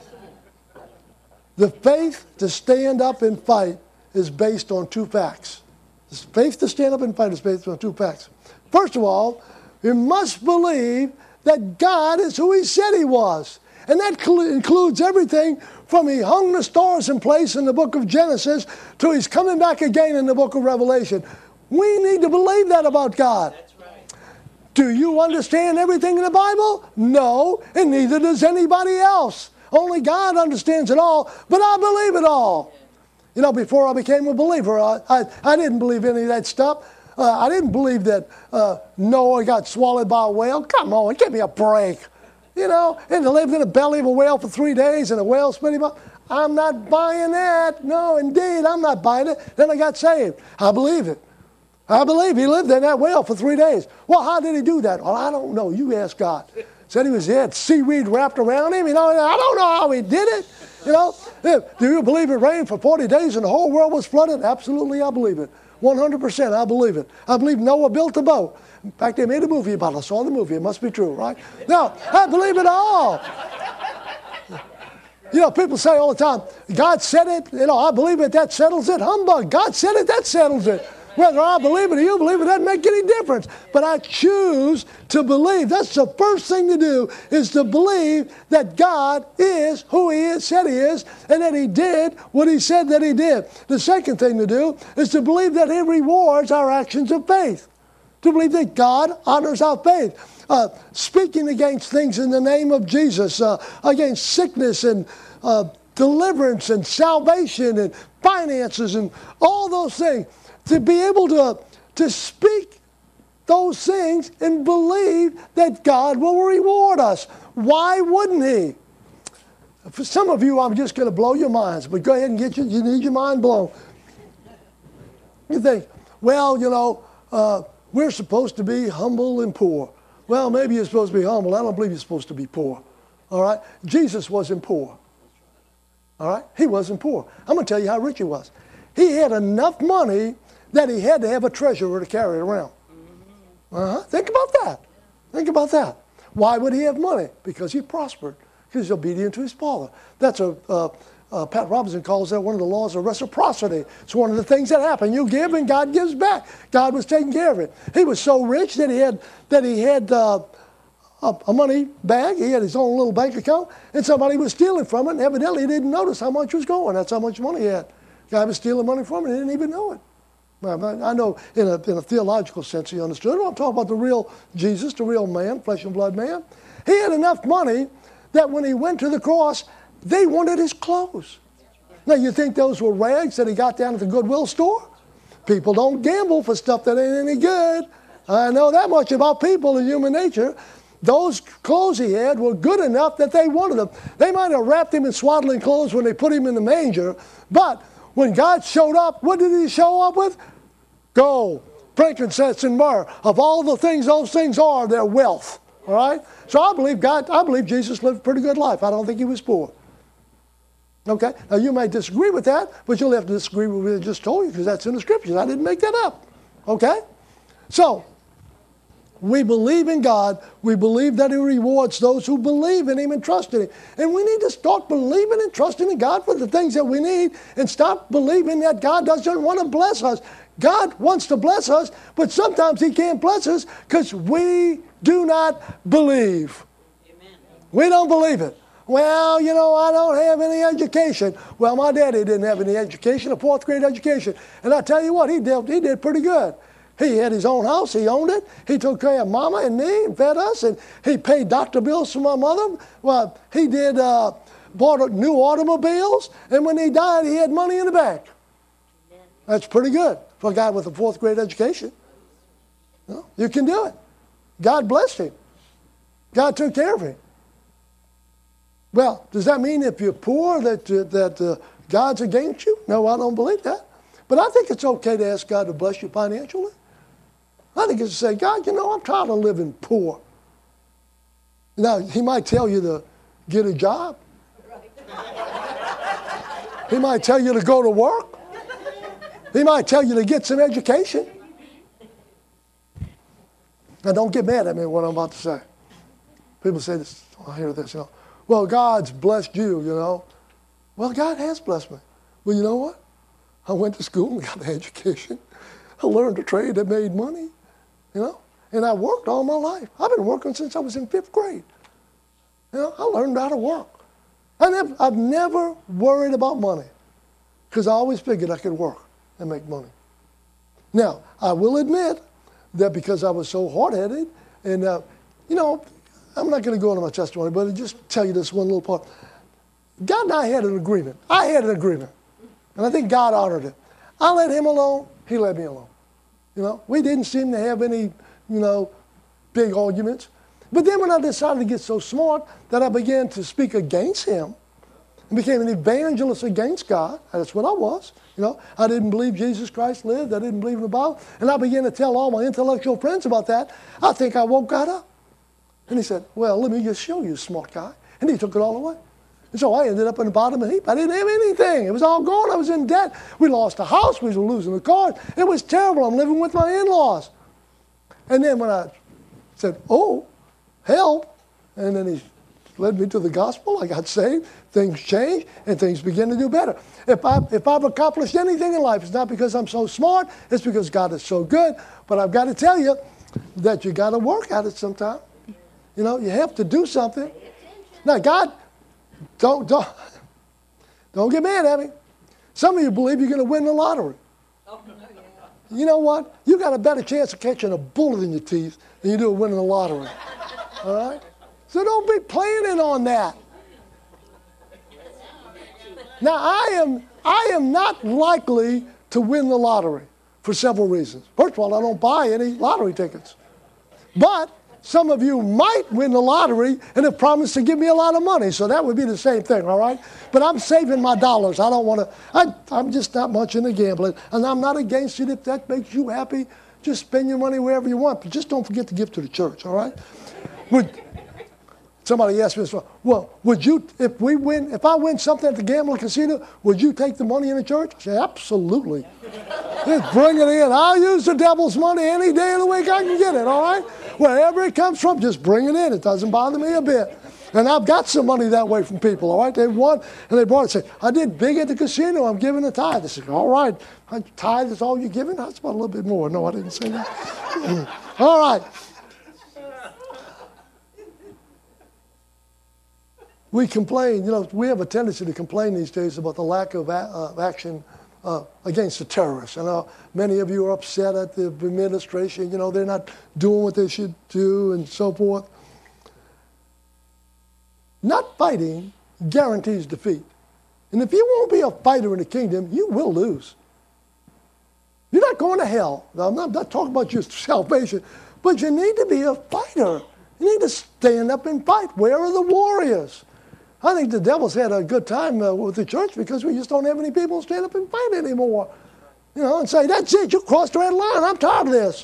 The faith to stand up and fight is based on two facts. The faith to stand up and fight is based on two facts. First of all, You must believe that God is who he said he was. And that cl- includes everything from he hung the stars in place in the book of Genesis to he's coming back again in the book of Revelation. We need to believe that about God. That's right. Do you understand everything in the Bible? No, and neither does anybody else. Only God understands it all, but I believe it all. You know, before I became a believer, I, I, I didn't believe any of that stuff. Uh, I didn't believe that uh, Noah got swallowed by a whale. Come on, give me a break. You know, and he lived in the belly of a whale for three days and the whale spit him up. I'm not buying that. No, indeed, I'm not buying it. Then I got saved. I believe it. I believe he lived in that whale for three days. Well, how did he do that? Well, I don't know. You ask God. Said he was had seaweed wrapped around him. You know, I don't know how he did it. You know, do you believe it rained for forty days and the whole world was flooded? Absolutely, I believe it. one hundred percent, I believe it. I believe Noah built a boat. In fact, they made a movie about it. I saw the movie. It must be true, right? No, I believe it all. You know, people say all the time, God said it. You know, I believe it. That settles it. Humbug. God said it. That settles it. Whether I believe it or you believe it doesn't make any difference. But I choose to believe. That's the first thing to do, is to believe that God is who he is, said he is, and that he did what he said that he did. The second thing to do is to believe that he rewards our actions of faith. To believe that God honors our faith. Uh, speaking against things in the name of Jesus, uh, against sickness and uh, deliverance and salvation and finances and all those things. To be able to, to speak those things and believe that God will reward us. Why wouldn't he? For some of you, I'm just going to blow your minds, but go ahead and get your, you need your mind blown. You think, well, you know, uh, we're supposed to be humble and poor. Well, maybe you're supposed to be humble. I don't believe you're supposed to be poor. All right? Jesus wasn't poor. All right? He wasn't poor. I'm going to tell you how rich he was. He had enough money that he had to have a treasurer to carry it around. Uh-huh. Think about that. Think about that. Why would he have money? Because he prospered. Because he's obedient to his father. That's a, uh, uh, Pat Robertson calls that one of the laws of reciprocity. It's one of the things that happen. You give and God gives back. God was taking care of it. He was so rich that he had, that he had uh, a, a money bag. He had his own little bank account. And somebody was stealing from it. And evidently he didn't notice how much was going. That's how much money he had. Guy was stealing money from him. He didn't even know it. I know in a, in a theological sense he understood. I'm talking about the real Jesus, the real man, flesh and blood man. He had enough money that when he went to the cross, they wanted his clothes. Now, you think those were rags that he got down at the Goodwill store? People don't gamble for stuff that ain't any good. I know that much about people and human nature. Those clothes he had were good enough that they wanted them. They might have wrapped him in swaddling clothes when they put him in the manger, but when God showed up, what did he show up with? Gold, frankincense, and myrrh. Of all the things those things are, they're wealth. All right? So I believe God, I believe Jesus lived a pretty good life. I don't think he was poor. Okay? Now you may disagree with that, but you'll have to disagree with what I just told you because that's in the scriptures. I didn't make that up. Okay? So, we believe in God. We believe that he rewards those who believe in him and trust in him. And we need to start believing and trusting in God for the things that we need and stop believing that God doesn't want to bless us. God wants to bless us, but sometimes he can't bless us because we do not believe. Amen. We don't believe it. Well, you know, I don't have any education. Well, my daddy didn't have any education, a fourth grade education. And I tell you what, he did, he did pretty good. He had his own house. He owned it. He took care of Mama and me and fed us. And he paid doctor bills for my mother. Well, he did uh, bought new automobiles. And when he died, he had money in the bank. That's pretty good for a guy with a fourth grade education. You know, you can do it. God blessed him. God took care of him. Well, does that mean if you're poor that, uh, that uh, God's against you? No, I don't believe that. But I think it's okay to ask God to bless you financially. I think it's to say, God, you know, I'm tired of living poor. Now, he might tell you to get a job. He might tell you to go to work. He might tell you to get some education. Now, don't get mad at me what I'm about to say. People say this, I hear this, you know. Well, God's blessed you, you know. Well, God has blessed me. Well, you know what? I went to school and got an education. I learned a trade that made money, you know. And I worked all my life. I've been working since I was in fifth grade. You know, I learned how to work. I never, I've never worried about money because I always figured I could work and make money. Now, I will admit that because I was so hard-headed, and, uh, you know, I'm not going to go into my testimony, but I'll just tell you this one little part. God and I had an agreement. I had an agreement, and I think God honored it. I let him alone. He let me alone. You know, we didn't seem to have any, you know, big arguments. But then when I decided to get so smart that I began to speak against him and became an evangelist against God, that's what I was. You know, I didn't believe Jesus Christ lived. I didn't believe in the Bible. And I began to tell all my intellectual friends about that. I think I woke God up. And he said, well, let me just show you, smart guy. And he took it all away. And so I ended up in the bottom of the heap. I didn't have anything. It was all gone. I was in debt. We lost the house. We were losing the car. It was terrible. I'm living with my in-laws. And then when I said, oh, help, and then he led me to the gospel, I got saved, things changed, and things began to do better. If, I, if I've accomplished anything in life, it's not because I'm so smart, it's because God is so good. But I've got to tell you that you got to work at it sometime. You know, you have to do something. Now, God, don't, don't, don't get mad at me. Some of you believe you're going to win the lottery. You know what? You got a better chance of catching a bullet in your teeth than you do of winning the lottery. All right? So don't be planning on that. Now, I am, I am not likely to win the lottery for several reasons. First of all, I don't buy any lottery tickets. But some of you might win the lottery and have promised to give me a lot of money, so that would be the same thing, all right? But I'm saving my dollars. I don't want to, I'm just not much into gambling, and I'm not against it. If that makes you happy, just spend your money wherever you want, but just don't forget to give to the church, all right? Would, somebody asked me this, well, would you, if we win, if I win something at the gambling casino, would you take the money in the church? I say, absolutely. Just bring it in. I'll use the devil's money any day of the week I can get it, all right? Wherever it comes from, just bring it in. It doesn't bother me a bit. And I've got some money that way from people, all right? They won, and they brought it and say, I did big at the casino. I'm giving a tithe. They say, all right. Tithe is all you're giving? That's about a little bit more. No, I didn't say that. All right. We complain, you know, we have a tendency to complain these days about the lack of a, uh, action uh, against the terrorists. I know many of you are upset at the administration, you know, they're not doing what they should do and so forth. Not fighting guarantees defeat. And if you won't be a fighter in the kingdom, you will lose. You're not going to hell. Now, I'm not, I'm not talking about your salvation, but you need to be a fighter. You need to stand up and fight. Where are the warriors? I think the devil's had a good time uh, with the church because we just don't have any people stand up and fight anymore. You know, and say, that's it, you crossed the red line, I'm tired of this.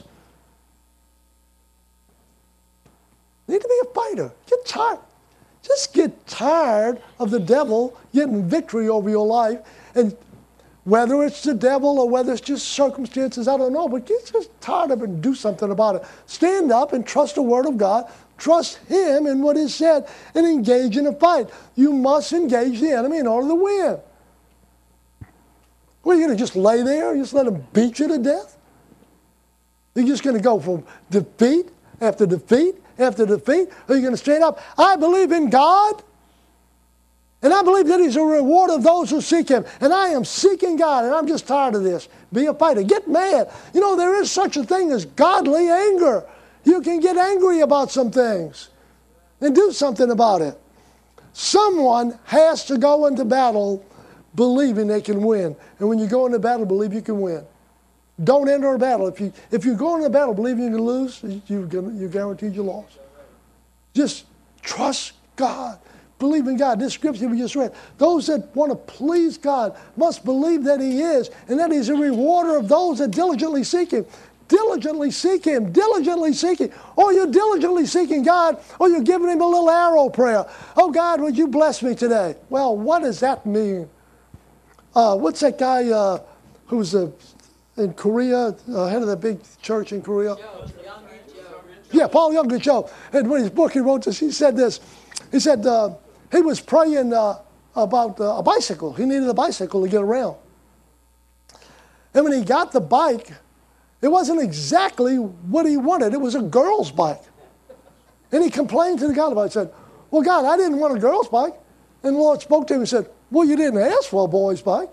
You need to be a fighter. Get tired. Just get tired of the devil getting victory over your life. And whether it's the devil or whether it's just circumstances, I don't know, but get just tired of it and do something about it. Stand up and trust the Word of God. Trust Him in what is said and engage in a fight. You must engage the enemy in order to win. What, are you going to just lay there and just let him beat you to death? You're just going to go from defeat after defeat after defeat? Or are you going to stand up? I believe in God, and I believe that He's a reward of those who seek Him. And I am seeking God, and I'm just tired of this. Be a fighter. Get mad. You know, there is such a thing as godly anger. You can get angry about some things and do something about it. Someone has to go into battle believing they can win. And when you go into battle, believe you can win. Don't enter a battle. If you if you go into battle believing you can lose, you you guaranteed your loss. Just trust God. Believe in God. This scripture we just read. Those that want to please God must believe that He is, and that He's a rewarder of those that diligently seek Him. Diligently seek Him. Diligently seek Him. Or you're diligently seeking God, or you're giving Him a little arrow prayer. Oh, God, would you bless me today? Well, what does that mean? Uh, what's that guy uh, who's uh, in Korea, uh, head of that big church in Korea? Joe, Joe. Yeah, Paul Younger Joe. And in his book, he wrote this. He said this. He said uh, he was praying uh, about uh, a bicycle. He needed a bicycle to get around. And when he got the bike, It wasn't exactly what he wanted. It was a girl's bike. And he complained to the God about it. He said, well, God, I didn't want a girl's bike. And the Lord spoke to him and said, well, you didn't ask for a boy's bike.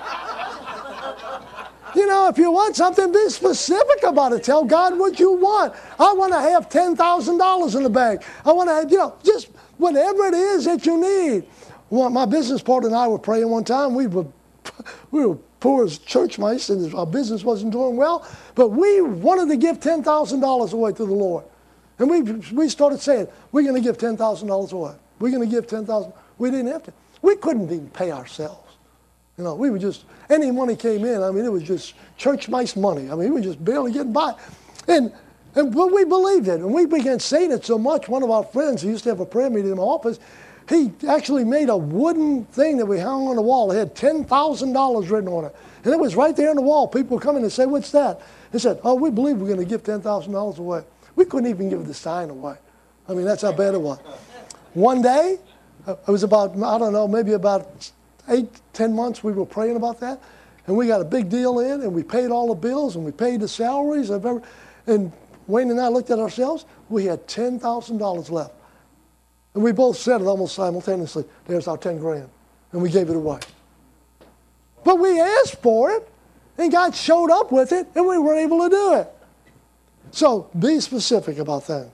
You know, if you want something, be specific about it. Tell God what you want. I want to have ten thousand dollars in the bank. I want to have, you know, just whatever it is that you need. Well, my business partner and I were praying one time. We were, we were poor as church mice, and our business wasn't doing well. But we wanted to give ten thousand dollars away to the Lord. And we we started saying, we're going to give ten thousand dollars away. We're going to give ten thousand dollars. We didn't have to. We couldn't even pay ourselves. You know, we were just, any money came in, I mean, it was just church mice money. I mean, we were just barely getting by. And, and but we believed it. And we began saying it so much, one of our friends who used to have a prayer meeting in my office, he actually made a wooden thing that we hung on the wall. It had ten thousand dollars written on it. And it was right there on the wall. People would come in and say, what's that? He said, oh, we believe we're going to give ten thousand dollars away. We couldn't even give the sign away. I mean, that's how bad it was. One day, it was about, I don't know, maybe about eight, ten months we were praying about that. And we got a big deal in, and we paid all the bills, and we paid the salaries of every, and Wayne and I looked at ourselves. We had ten thousand dollars left. And we both said it almost simultaneously, there's our ten grand. And we gave it away. But we asked for it, and God showed up with it, and we were able to do it. So be specific about that.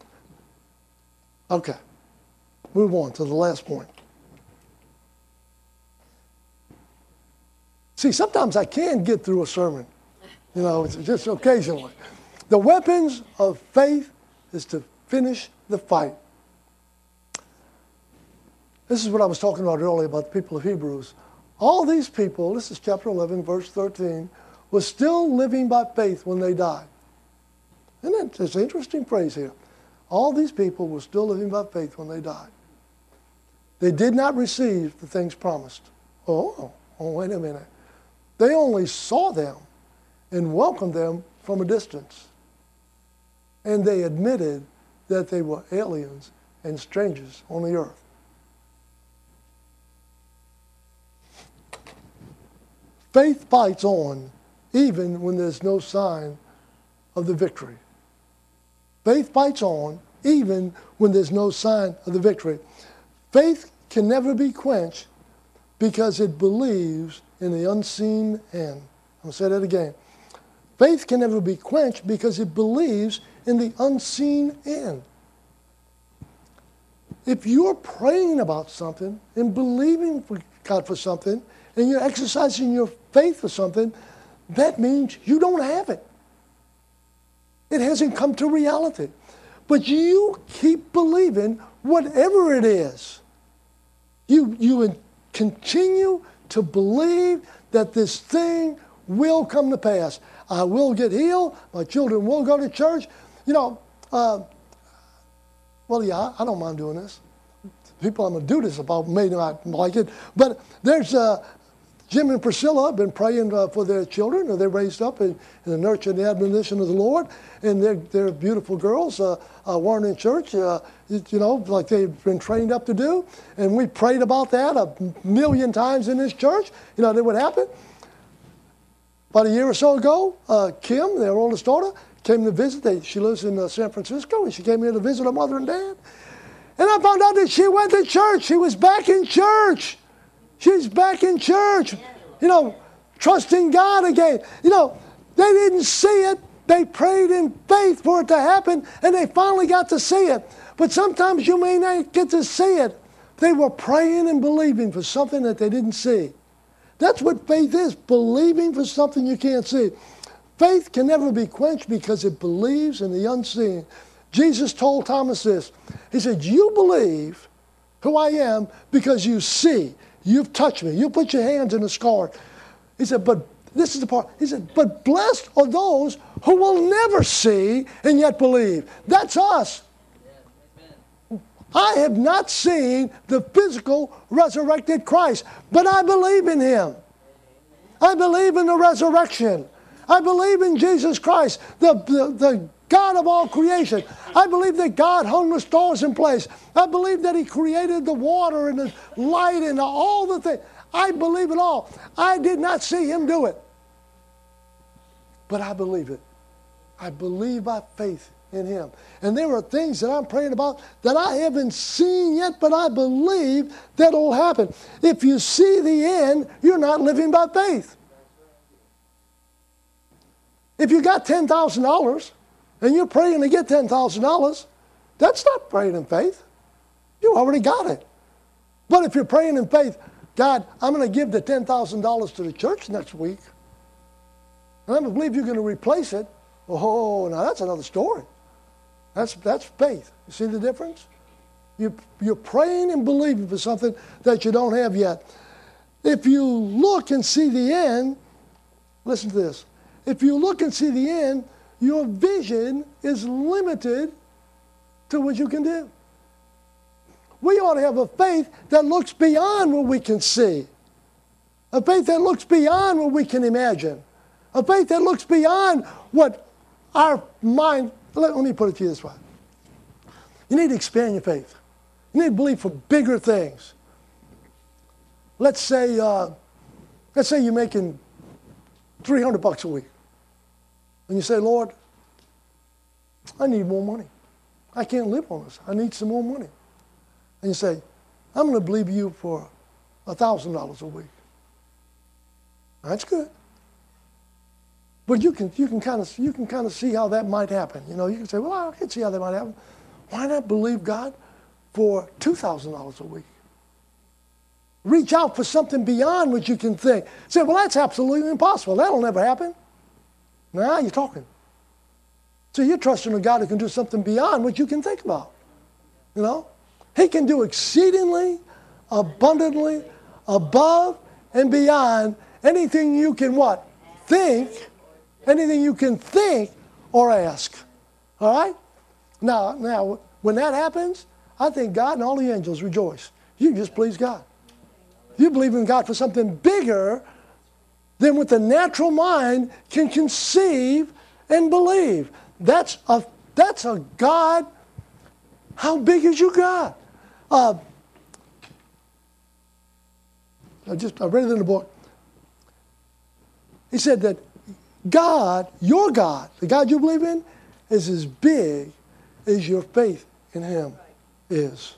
Okay. Move on to the last point. See, sometimes I can get through a sermon. You know, it's just occasionally. The weapons of faith is to finish the fight. This is what I was talking about earlier about the people of Hebrews. All these people, this is chapter eleven, verse thirteen, were still living by faith when they died. And it's an interesting phrase here. All these people were still living by faith when they died. They did not receive the things promised. Oh, oh, wait a minute. They only saw them and welcomed them from a distance. And they admitted that they were aliens and strangers on the earth. Faith fights on even when there's no sign of the victory. Faith fights on even when there's no sign of the victory. Faith can never be quenched because it believes in the unseen end. I'm going to say that again. Faith can never be quenched because it believes in the unseen end. If you're praying about something and believing for God for something, and you're exercising your faith for something, that means you don't have it. It hasn't come to reality. But you keep believing whatever it is. You, you continue to believe that this thing will come to pass. I will get healed. My children will go to church. You know, uh, well, yeah, I don't mind doing this. People I'm going to do this about may not like it. But there's uh, Jim and Priscilla have been praying uh, for their children. They're raised up in, in the nurture and the admonition of the Lord. And they're, they're beautiful girls. Uh, uh, weren't in church, uh, you know, like they've been trained up to do. And we prayed about that a million times in this church. You know, that would happen. About a year or so ago, uh, Kim, their oldest daughter, came to visit. They, she lives in uh, San Francisco, and she came here to visit her mother and dad. And I found out that she went to church. She was back in church. She's back in church, you know, trusting God again. You know, they didn't see it. They prayed in faith for it to happen, and they finally got to see it. But sometimes you may not get to see it. They were praying and believing for something that they didn't see. That's what faith is, believing for something you can't see. Faith can never be quenched because it believes in the unseen. Jesus told Thomas this. He said, you believe who I am because you see. You've touched me. You put your hands in the scar. He said, but this is the part. He said, but blessed are those who will never see and yet believe. That's us. I have not seen the physical resurrected Christ, but I believe in him. I believe in the resurrection. I believe in Jesus Christ, the, the, the God of all creation. I believe that God hung the stars in place. I believe that he created the water and the light and all the things. I believe it all. I did not see him do it. but I believe it. I believe by faith in him. And there are things that I'm praying about that I haven't seen yet, but I believe that will happen. If you see the end, you're not living by faith. If you got ten thousand dollars and you're praying to get ten thousand dollars, that's not praying in faith. You already got it. But if you're praying in faith, God, I'm going to give the ten thousand dollars to the church next week, and I believe you're going to replace it. Oh, now that's another story. That's that's faith. You see the difference? You, you're praying and believing for something that you don't have yet. If you look and see the end, listen to this. If you look and see the end, your vision is limited to what you can do. We ought to have a faith that looks beyond what we can see. A faith that looks beyond what we can imagine. A faith that looks beyond what our mind... Let, let me put it to you this way. You need to expand your faith. You need to believe for bigger things. Let's say, uh, let's say you're making three hundred bucks a week. And you say, Lord, I need more money. I can't live on this. I need some more money. And you say, I'm going to believe you for one thousand dollars a week. That's good. But you can you can kind of you can kind of see how that might happen. You know, you can say, well, I can see how that might happen. Why not believe God for two thousand dollars a week? Reach out for something beyond what you can think. Say, well, that's absolutely impossible. That'll never happen. Now you're talking. So you're trusting a God who can do something beyond what you can think about. You know? He can do exceedingly, abundantly, above, and beyond anything you can what? Think. Anything you can think or ask. All right? Now, now, when that happens, I think God and all the angels rejoice. You just please God. You believe in God for something bigger than what the natural mind can conceive and believe. That's a, that's a God. How big is your God? Uh, I just I read it in the book. He said that God, your God, the God you believe in, is as big as your faith in him is.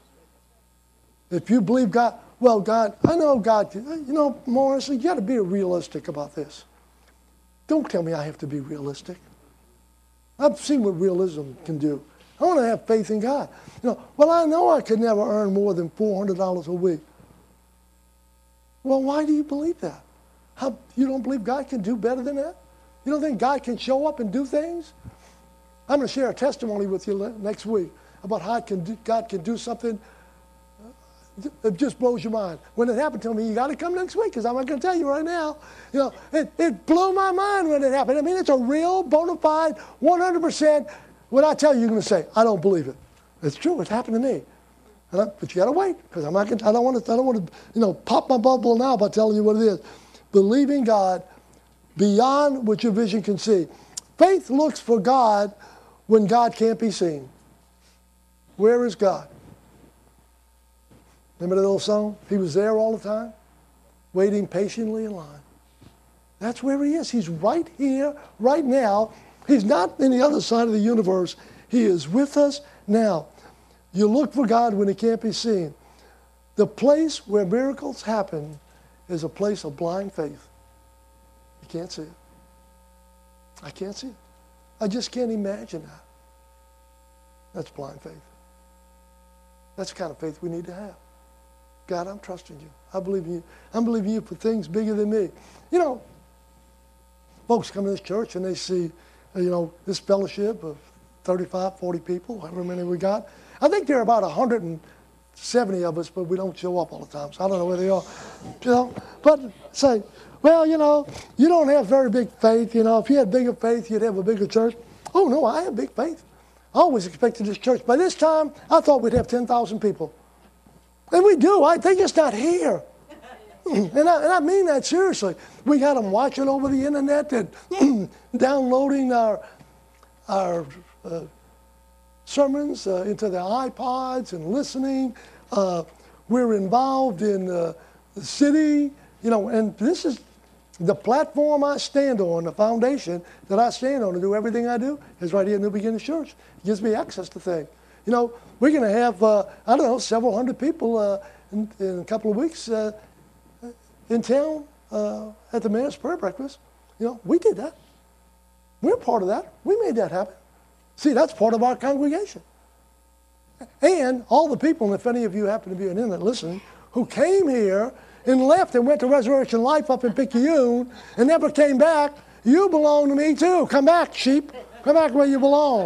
If you believe God, well, God, I know God, you know, Morris, you got to be realistic about this. Don't tell me I have to be realistic. I've seen what realism can do. I want to have faith in God. You know, well, I know I could never earn more than four hundred dollars a week. Well, why do you believe that? How, you don't believe God can do better than that? You don't think God can show up and do things? I'm going to share a testimony with you next week about how can do, God can do something that just blows your mind. When it happened to me, you got to come next week because I'm not going to tell you right now. You know, it, it blew my mind when it happened. I mean, it's a real, bona fide, one hundred percent. When I tell you, you're going to say, I don't believe it. It's true. It's happened to me. And I, but you got to wait because I'm not going. I don't want to. I don't want to. You know, pop my bubble now by telling you what it is. Believing God beyond what your vision can see. Faith looks for God when God can't be seen. Where is God? Remember that old song? He was there all the time, waiting patiently in line. That's where he is. He's right here, right now. He's not in the other side of the universe. He is with us now. You look for God when he can't be seen. The place where miracles happen is a place of blind faith. You can't see it. I can't see it. I just can't imagine that. That's blind faith. That's the kind of faith we need to have. God, I'm trusting you. I believe in you. I'm believing you for things bigger than me. You know, folks come to this church and they see, you know, this fellowship of thirty-five, forty people, however many we got. I think there are about one hundred seventy of us, but we don't show up all the time, so I don't know where they are. You know, but say, well, you know, you don't have very big faith. You know, if you had bigger faith, you'd have a bigger church. Oh, no, I have big faith. I always expected this church. By this time, I thought we'd have ten thousand people. And we do. I, they're just not here. and, I, and I mean that seriously. We got them watching over the internet and downloading our, our uh, sermons uh, into their iPods and listening. Uh, we're involved in uh, the city, you know, and this is The platform I stand on, the foundation that I stand on to do everything I do is right here at New Beginnings Church. It gives me access to things. You know, we're going to have, uh, I don't know, several hundred people uh, in, in a couple of weeks uh, in town uh, at the Mayor's Prayer Breakfast. You know, we did that. We're part of that. We made that happen. See, that's part of our congregation. And all the people, and if any of you happen to be an internet listening, who came here and left and went to Resurrection Life up in Picayune and never came back, you belong to me too. Come back, sheep. Come back where you belong.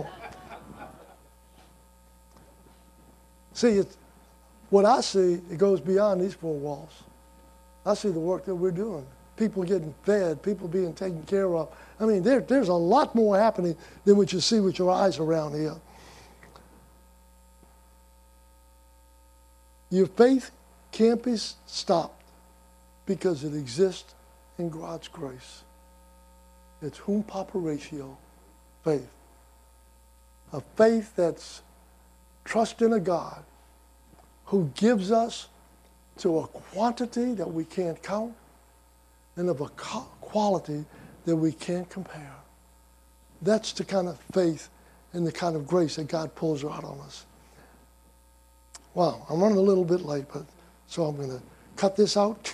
See, it's, what I see, it goes beyond these four walls. I see the work that we're doing. People getting fed, people being taken care of. I mean, there, there's a lot more happening than what you see with your eyes around here. Your faith can't be stopped because it exists in God's grace. It's whom papa ratio, faith. A faith that's trust in a God who gives us to a quantity that we can't count and of a quality that we can't compare. That's the kind of faith and the kind of grace that God pulls out on us. Wow, I'm running a little bit late, but so I'm going to cut this out.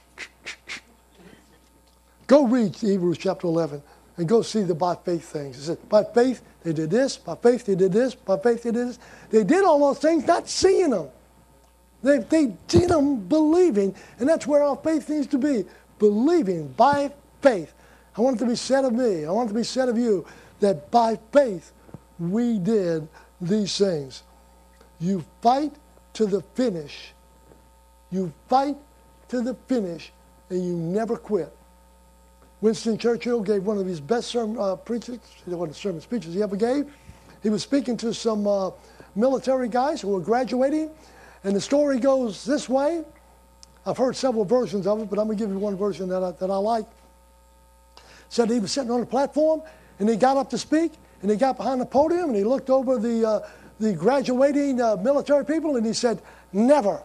Go read Hebrews chapter eleven and go see the by faith things. It says, by faith they did this, by faith they did this, by faith they did this. They did all those things not seeing them. They, they did them believing, and that's where our faith needs to be, believing by faith. I want it to be said of me, I want it to be said of you, that by faith we did these things. You fight to the finish. You fight to the finish, and you never quit. Winston Churchill gave one of his best sermon uh, preachers, one of the sermon speeches he ever gave. He was speaking to some uh, military guys who were graduating, and the story goes this way. I've heard several versions of it, but I'm going to give you one version that I, that I like. Said he was sitting on the platform, and he got up to speak, and he got behind the podium, and he looked over the uh, the graduating uh, military people, and he said, never.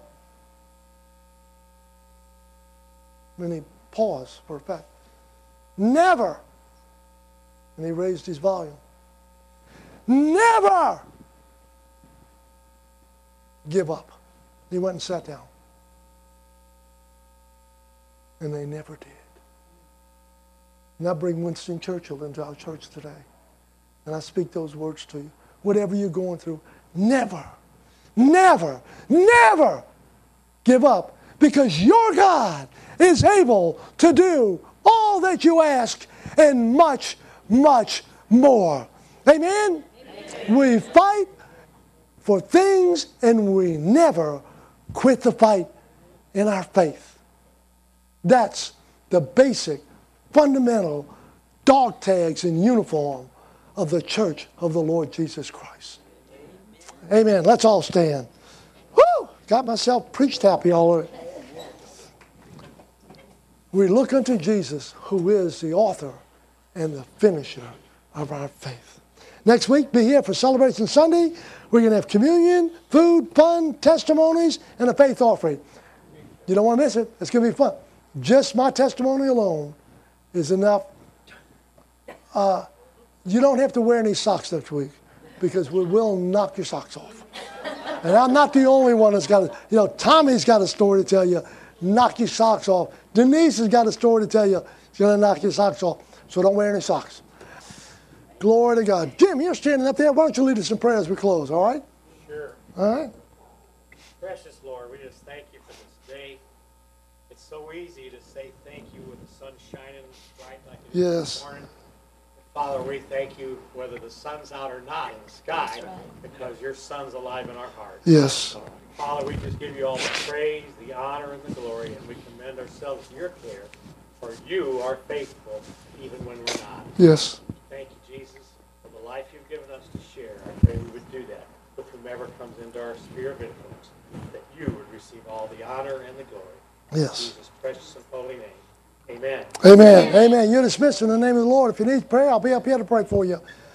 And he paused for effect. Never. And he raised his volume. Never give up. He went and sat down. And they never did. And I bring Winston Churchill into our church today. And I speak those words to you. Whatever you're going through, never, never, never give up, because your God is able to do all that you ask and much, much more. Amen? Amen. We fight for things and we never quit the fight in our faith. That's the basic, fundamental dog tags and uniform of the church of the Lord Jesus Christ. Amen. Let's all stand. Woo! Got myself preached happy all over. We look unto Jesus, who is the author and the finisher of our faith. Next week, be here for Celebration Sunday. We're going to have communion, food, fun, testimonies, and a faith offering. You don't want to miss it. It's going to be fun. Just my testimony alone is enough. Uh, You don't have to wear any socks next week, because we will knock your socks off. And I'm not the only one that's got, a, you know, Tommy's got a story to tell you, knock your socks off. Denise has got a story to tell you, she's going to knock your socks off. So don't wear any socks. Glory to God. Jim, you're standing up there. Why don't you lead us in prayer as we close, all right? Sure. All right. Precious Lord, we just thank you for this day. It's so easy to say thank you with the sun shining bright like it is Yes. this morning. Father, we thank you whether the sun's out or not in the sky, right, because your sun's alive in our hearts. Yes. Father, we just give you all the praise, the honor, and the glory, and we commend ourselves to your care, for you are faithful even when we're not. Yes. Thank you, Jesus, for the life you've given us to share. I pray we would do that with whomever comes into our sphere of influence, that you would receive all the honor and the glory. Yes. In Jesus' precious and holy name. Amen. Amen. Amen. You're dismissed in the name of the Lord. If you need prayer, I'll be up here to pray for you.